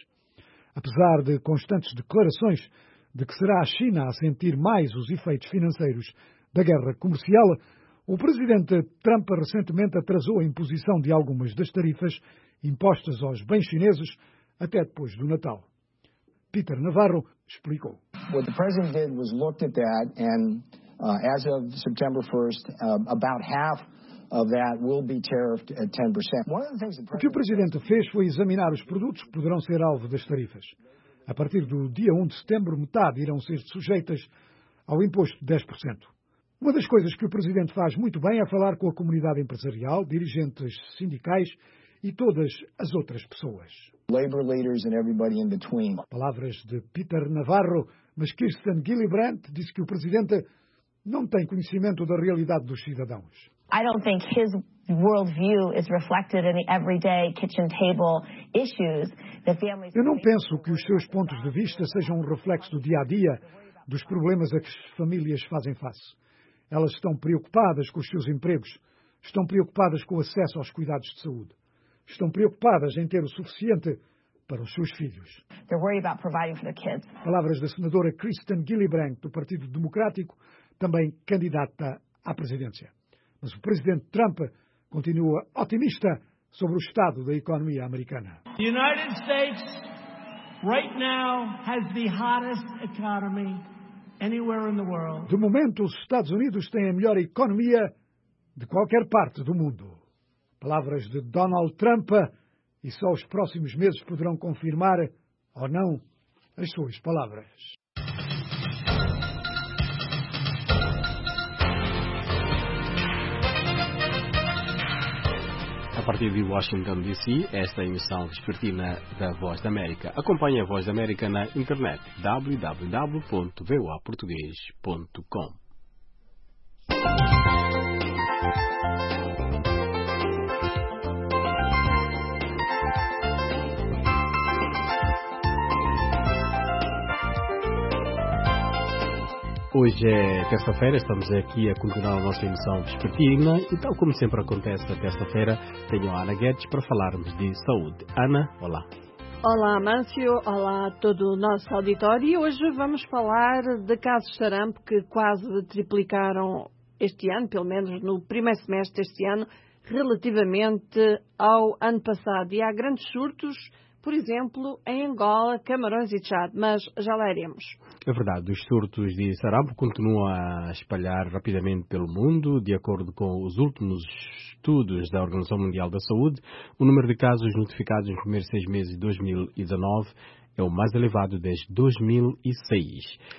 Speaker 2: Apesar de constantes declarações de que será a China a sentir mais os efeitos financeiros da guerra comercial, o presidente Trump recentemente atrasou a imposição de algumas das tarifas impostas aos bens chineses até depois do Natal. Peter Navarro explicou.
Speaker 11: What the president did was looked at that, and uh, as of September first, uh, about half of that will be tariffed at ten percent. One of the things the
Speaker 2: president... O que o presidente fez foi examinar os produtos que poderão ser alvo das tarifas. A partir do dia um de setembro, metade irão ser sujeitas ao imposto de dez por cento. Uma das coisas que o presidente faz muito bem é falar com a comunidade empresarial, dirigentes sindicais e todas as outras pessoas.
Speaker 11: Labor leaders and everybody in between.
Speaker 2: Palavras de Peter Navarro, mas Kirsten Gillibrand disse que o presidente não tem conhecimento da realidade dos cidadãos.
Speaker 12: I don't think his worldview is reflected in the everyday kitchen table issues that families...
Speaker 2: Eu não penso que os seus pontos de vista sejam um reflexo do dia-a-dia dos problemas a que as famílias fazem face. Elas estão preocupadas com os seus empregos, estão preocupadas com o acesso aos cuidados de saúde, estão preocupadas em ter o suficiente para os seus filhos.
Speaker 12: They're worried about providing for their kids.
Speaker 2: Palavras da senadora Kirsten Gillibrand, do Partido Democrático, também candidata à presidência. Mas o presidente Trump continua otimista sobre o estado da economia americana.
Speaker 13: The United States right now has the hottest economy anywhere in the world.
Speaker 2: De momento, os Estados Unidos têm a melhor economia de qualquer parte do mundo. Palavras de Donald Trump, e só os próximos meses poderão confirmar ou não as suas palavras.
Speaker 1: A partir de Washington, D C, esta é a emissão vespertina da Voz da América. Acompanhe a Voz da América na internet w w w ponto v o a português ponto com. Hoje é terça-feira, estamos aqui a continuar a nossa emissão vespertina e, tal como sempre acontece na terça-feira, tenho a Ana Guedes para falarmos de saúde. Ana, olá.
Speaker 16: Olá, Mâncio. Olá a todo o nosso auditório. E hoje vamos falar de casos de sarampo que quase triplicaram este ano, pelo menos no primeiro semestre deste ano, relativamente ao ano passado. E há grandes surtos, por exemplo, em Angola, Camarões e Tchad, mas já lá iremos.
Speaker 1: É verdade, os surtos de sarampo continuam a espalhar rapidamente pelo mundo. De acordo com os últimos estudos da Organização Mundial da Saúde, o número de casos notificados nos primeiros seis meses de dois mil e dezanove é o mais elevado desde dois mil e seis.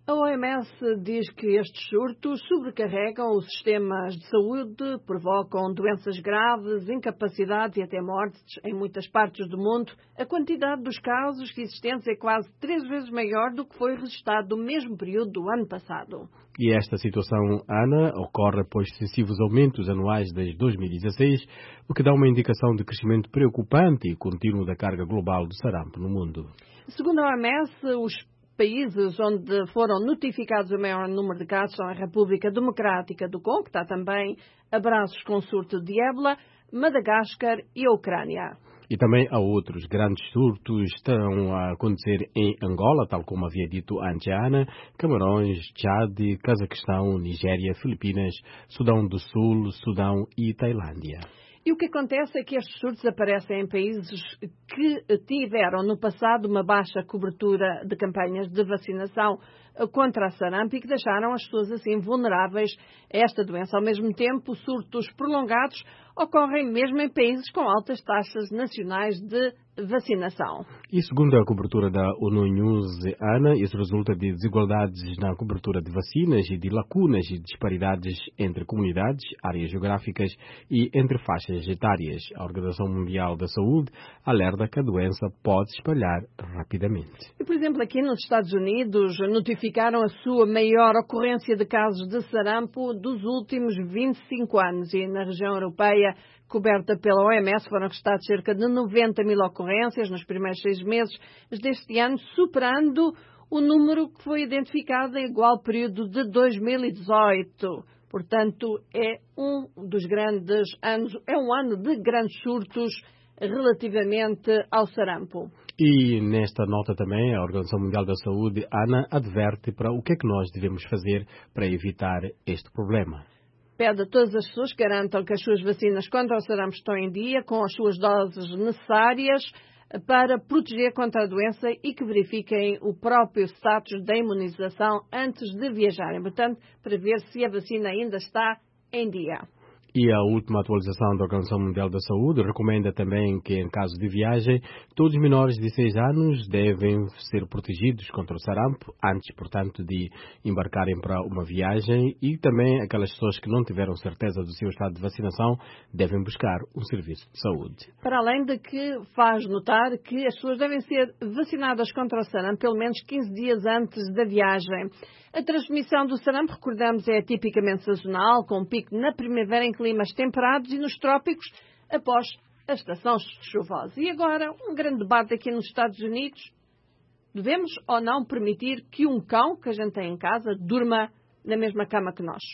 Speaker 16: A O M S diz que estes surtos sobrecarregam os sistemas de saúde, provocam doenças graves, incapacidades e até mortes em muitas partes do mundo. A quantidade dos casos existentes é quase três vezes maior do que foi registrado no mesmo período do ano passado.
Speaker 1: E esta situação, Ana, ocorre após sucessivos aumentos anuais desde dois mil e dezasseis, o que dá uma indicação de crescimento preocupante e contínuo da carga global do sarampo no mundo.
Speaker 16: Segundo a O M S, os países onde foram notificados o maior número de casos são a República Democrática do Congo, que está também a braços com surto de ébola, Madagascar e a Ucrânia.
Speaker 1: E também há outros grandes surtos que estão a acontecer em Angola, tal como havia dito antes a Ana, Camarões, Chad, Cazaquistão, Nigéria, Filipinas, Sudão do Sul, Sudão e Tailândia.
Speaker 16: E o que acontece é que estes surtos aparecem em países que tiveram no passado uma baixa cobertura de campanhas de vacinação contra a sarampo e que deixaram as pessoas assim vulneráveis a esta doença. Ao mesmo tempo, surtos prolongados ocorrem mesmo em países com altas taxas nacionais de vacinação.
Speaker 1: E segundo a cobertura da ONU News, Ana, isso resulta de desigualdades na cobertura de vacinas e de lacunas e disparidades entre comunidades, áreas geográficas e entre faixas etárias. A Organização Mundial da Saúde alerta que a doença pode se espalhar rapidamente.
Speaker 16: E, por exemplo, aqui nos Estados Unidos notificaram a sua maior ocorrência de casos de sarampo dos últimos vinte e cinco anos e na região europeia coberta pela O M S foram registrados cerca de noventa mil ocorrências nos primeiros seis meses deste ano, superando o número que foi identificado em igual período de dois mil e dezoito. Portanto, é um dos grandes anos, é um ano de grandes surtos relativamente ao sarampo.
Speaker 1: E nesta nota também, a Organização Mundial da Saúde, Ana, adverte para o que é que nós devemos fazer para evitar este problema.
Speaker 16: Pede a todas as pessoas que garantam que as suas vacinas contra o sarampo estão em dia, com as suas doses necessárias para proteger contra a doença e que verifiquem o próprio status da imunização antes de viajarem. Portanto, para ver se a vacina ainda está em dia.
Speaker 1: E a última atualização da Organização Mundial da Saúde recomenda também que, em caso de viagem, todos os menores de seis anos devem ser protegidos contra o sarampo antes, portanto, de embarcarem para uma viagem e também aquelas pessoas que não tiveram certeza do seu estado de vacinação devem buscar um serviço de saúde.
Speaker 16: Para além de que faz notar que as pessoas devem ser vacinadas contra o sarampo pelo menos quinze dias antes da viagem. A transmissão do sarampo, recordamos, é tipicamente sazonal, com um pico na primavera em climas temperados e nos trópicos após a estação chuvosa. E agora, um grande debate aqui nos Estados Unidos. Devemos ou não permitir que um cão que a gente tem em casa durma na mesma cama que nós?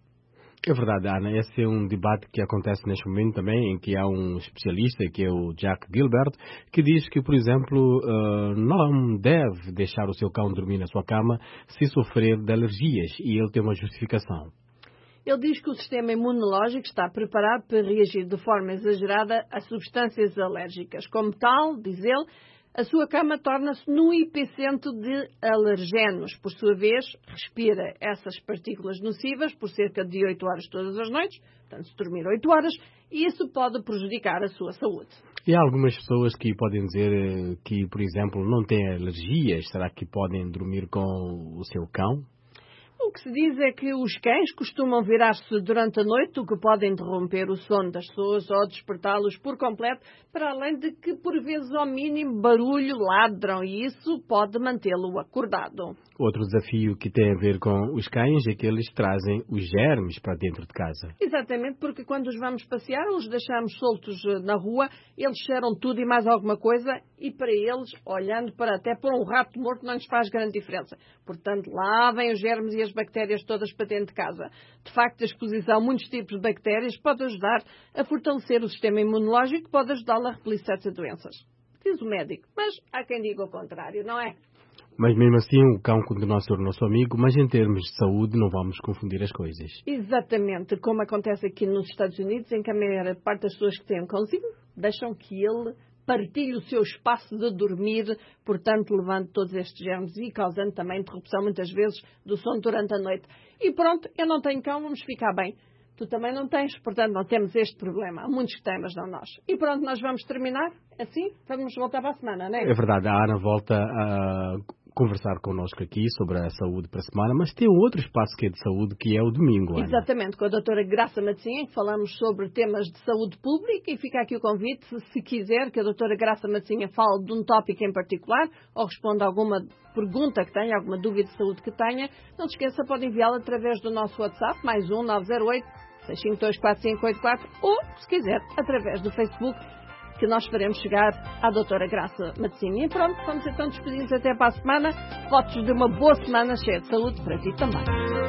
Speaker 1: É verdade, Ana. Esse é um debate que acontece neste momento também, em que há um especialista, que é o Jack Gilbert, que diz que, por exemplo, não deve deixar o seu cão dormir na sua cama se sofrer de alergias, e ele tem uma justificação.
Speaker 16: Ele diz que o sistema imunológico está preparado para reagir de forma exagerada a substâncias alérgicas. Como tal, diz ele, a sua cama torna-se no epicentro de alergenos. Por sua vez, respira essas partículas nocivas por cerca de oito horas todas as noites, portanto, se dormir oito horas, e isso pode prejudicar a sua saúde.
Speaker 1: E há algumas pessoas que podem dizer que, por exemplo, não têm alergias. Será que podem dormir com o seu cão?
Speaker 16: O que se diz é que os cães costumam virar-se durante a noite, o que pode interromper o sono das pessoas ou despertá-los por completo, para além de que, por vezes, ao mínimo barulho, ladram, e isso pode mantê-lo acordado.
Speaker 1: Outro desafio que tem a ver com os cães é que eles trazem os germes para dentro de casa.
Speaker 16: Exatamente, porque quando os vamos passear, os deixamos soltos na rua, eles cheiram tudo e mais alguma coisa, e para eles, olhando para até por um rato morto, não lhes faz grande diferença. Portanto, lavem os germes e as bactérias todas para dentro de casa. De facto, a exposição a muitos tipos de bactérias pode ajudar a fortalecer o sistema imunológico e pode ajudá-lo a repelir certas doenças. Diz o médico, mas há quem diga o contrário, não é?
Speaker 1: Mas mesmo assim, o cão continua a ser o nosso amigo, mas em termos de saúde não vamos confundir as coisas.
Speaker 16: Exatamente, como acontece aqui nos Estados Unidos, em que a maior parte das pessoas que têm um cãozinho deixam que ele partilhe o seu espaço de dormir, portanto, levando todos estes germes e causando também interrupção, muitas vezes, do sono durante a noite. E pronto, eu não tenho cão, vamos ficar bem. Tu também não tens, portanto, não temos este problema. Há muitos que têm, mas não nós. E pronto, nós vamos terminar assim, vamos voltar para a semana, não é?
Speaker 1: É verdade, a Ana volta a conversar connosco aqui sobre a saúde para a semana, mas tem um outro espaço que é de saúde, que é o domingo, Ana.
Speaker 16: Exatamente, com a doutora Graça Matosinha, que falamos sobre temas de saúde pública, e fica aqui o convite, se quiser que a doutora Graça Matosinha fale de um tópico em particular, ou responda a alguma pergunta que tenha, alguma dúvida de saúde que tenha, não se esqueça, pode enviá-la através do nosso WhatsApp, mais um nove zero oito, seis cinco dois, quatro cinco oito quatro, ou, se quiser, através do Facebook, que nós faremos chegar à doutora Graça Matosinha. E pronto, vamos então despedidos até para a semana. Votos de uma boa semana cheia de saúde para ti também.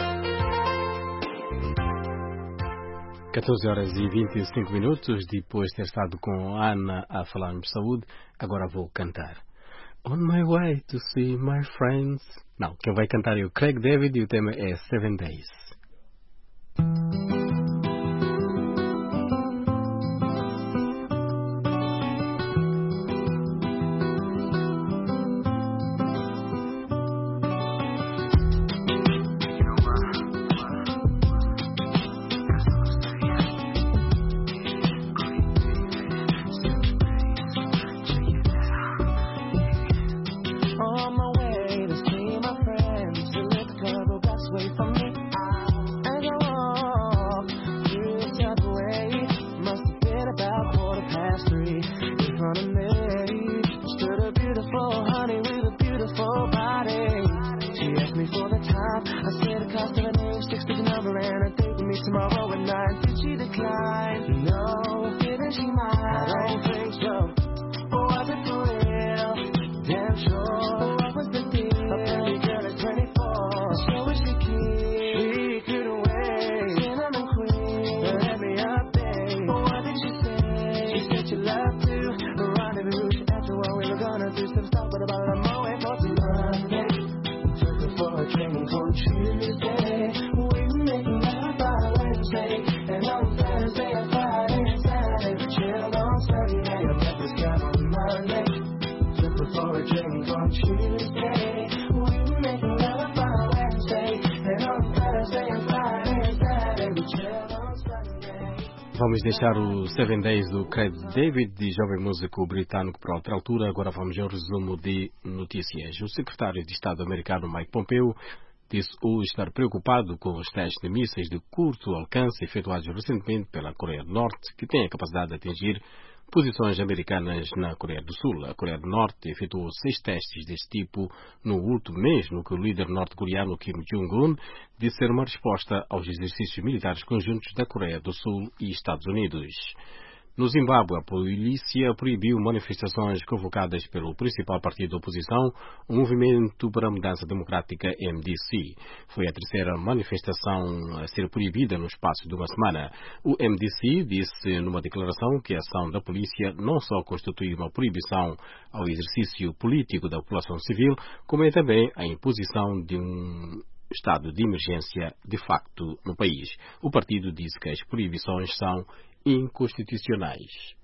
Speaker 1: catorze horas e vinte e cinco minutos, depois de ter estado com a Ana a falarmos de saúde, agora vou cantar. On my way to see my friends. Não, quem vai cantar é o Craig David e o tema é Seven Days. Vamos deixar o Seven Days do Craig David, de jovem músico britânico, para outra altura. Agora vamos ao resumo de notícias. O secretário de Estado americano Mike Pompeo disse hoje estar preocupado com os testes de mísseis de curto alcance efetuados recentemente pela Coreia do Norte, que tem a capacidade de atingir posições americanas na Coreia do Sul. A Coreia do Norte efetuou seis testes deste tipo no último mês, no que o líder norte-coreano Kim Jong-un disse ser uma resposta aos exercícios militares conjuntos da Coreia do Sul e Estados Unidos. No Zimbábue, a polícia proibiu manifestações convocadas pelo principal partido da oposição, o Movimento para a Mudança Democrática M D C. Foi a terceira manifestação a ser proibida no espaço de uma semana. O M D C disse numa declaração que a ação da polícia não só constitui uma proibição ao exercício político da população civil, como é também a imposição de um estado de emergência de facto no país. O partido disse que as proibições são inconstitucionais.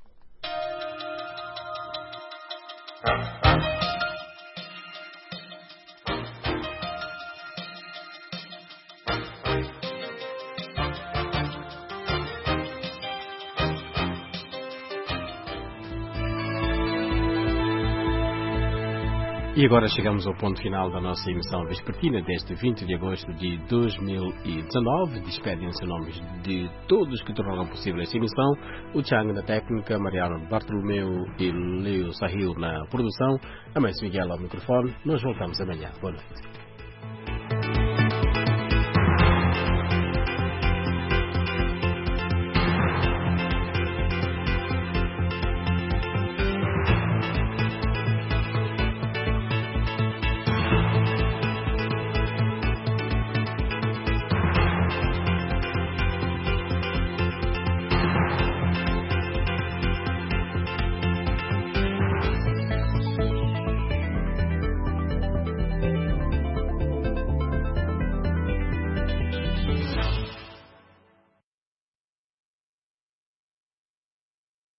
Speaker 1: E agora chegamos ao ponto final da nossa emissão vespertina deste vinte de agosto de dois mil e dezanove. Despedem-se em nome de todos que tornaram possível esta emissão. O Chang na técnica, Mariano Bartolomeu e Leo Sahil na produção. A Mãe Miguel ao microfone. Nós voltamos amanhã. Boa noite.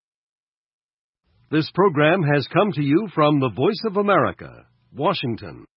Speaker 6: This program has come to you from the Voice of America, Washington.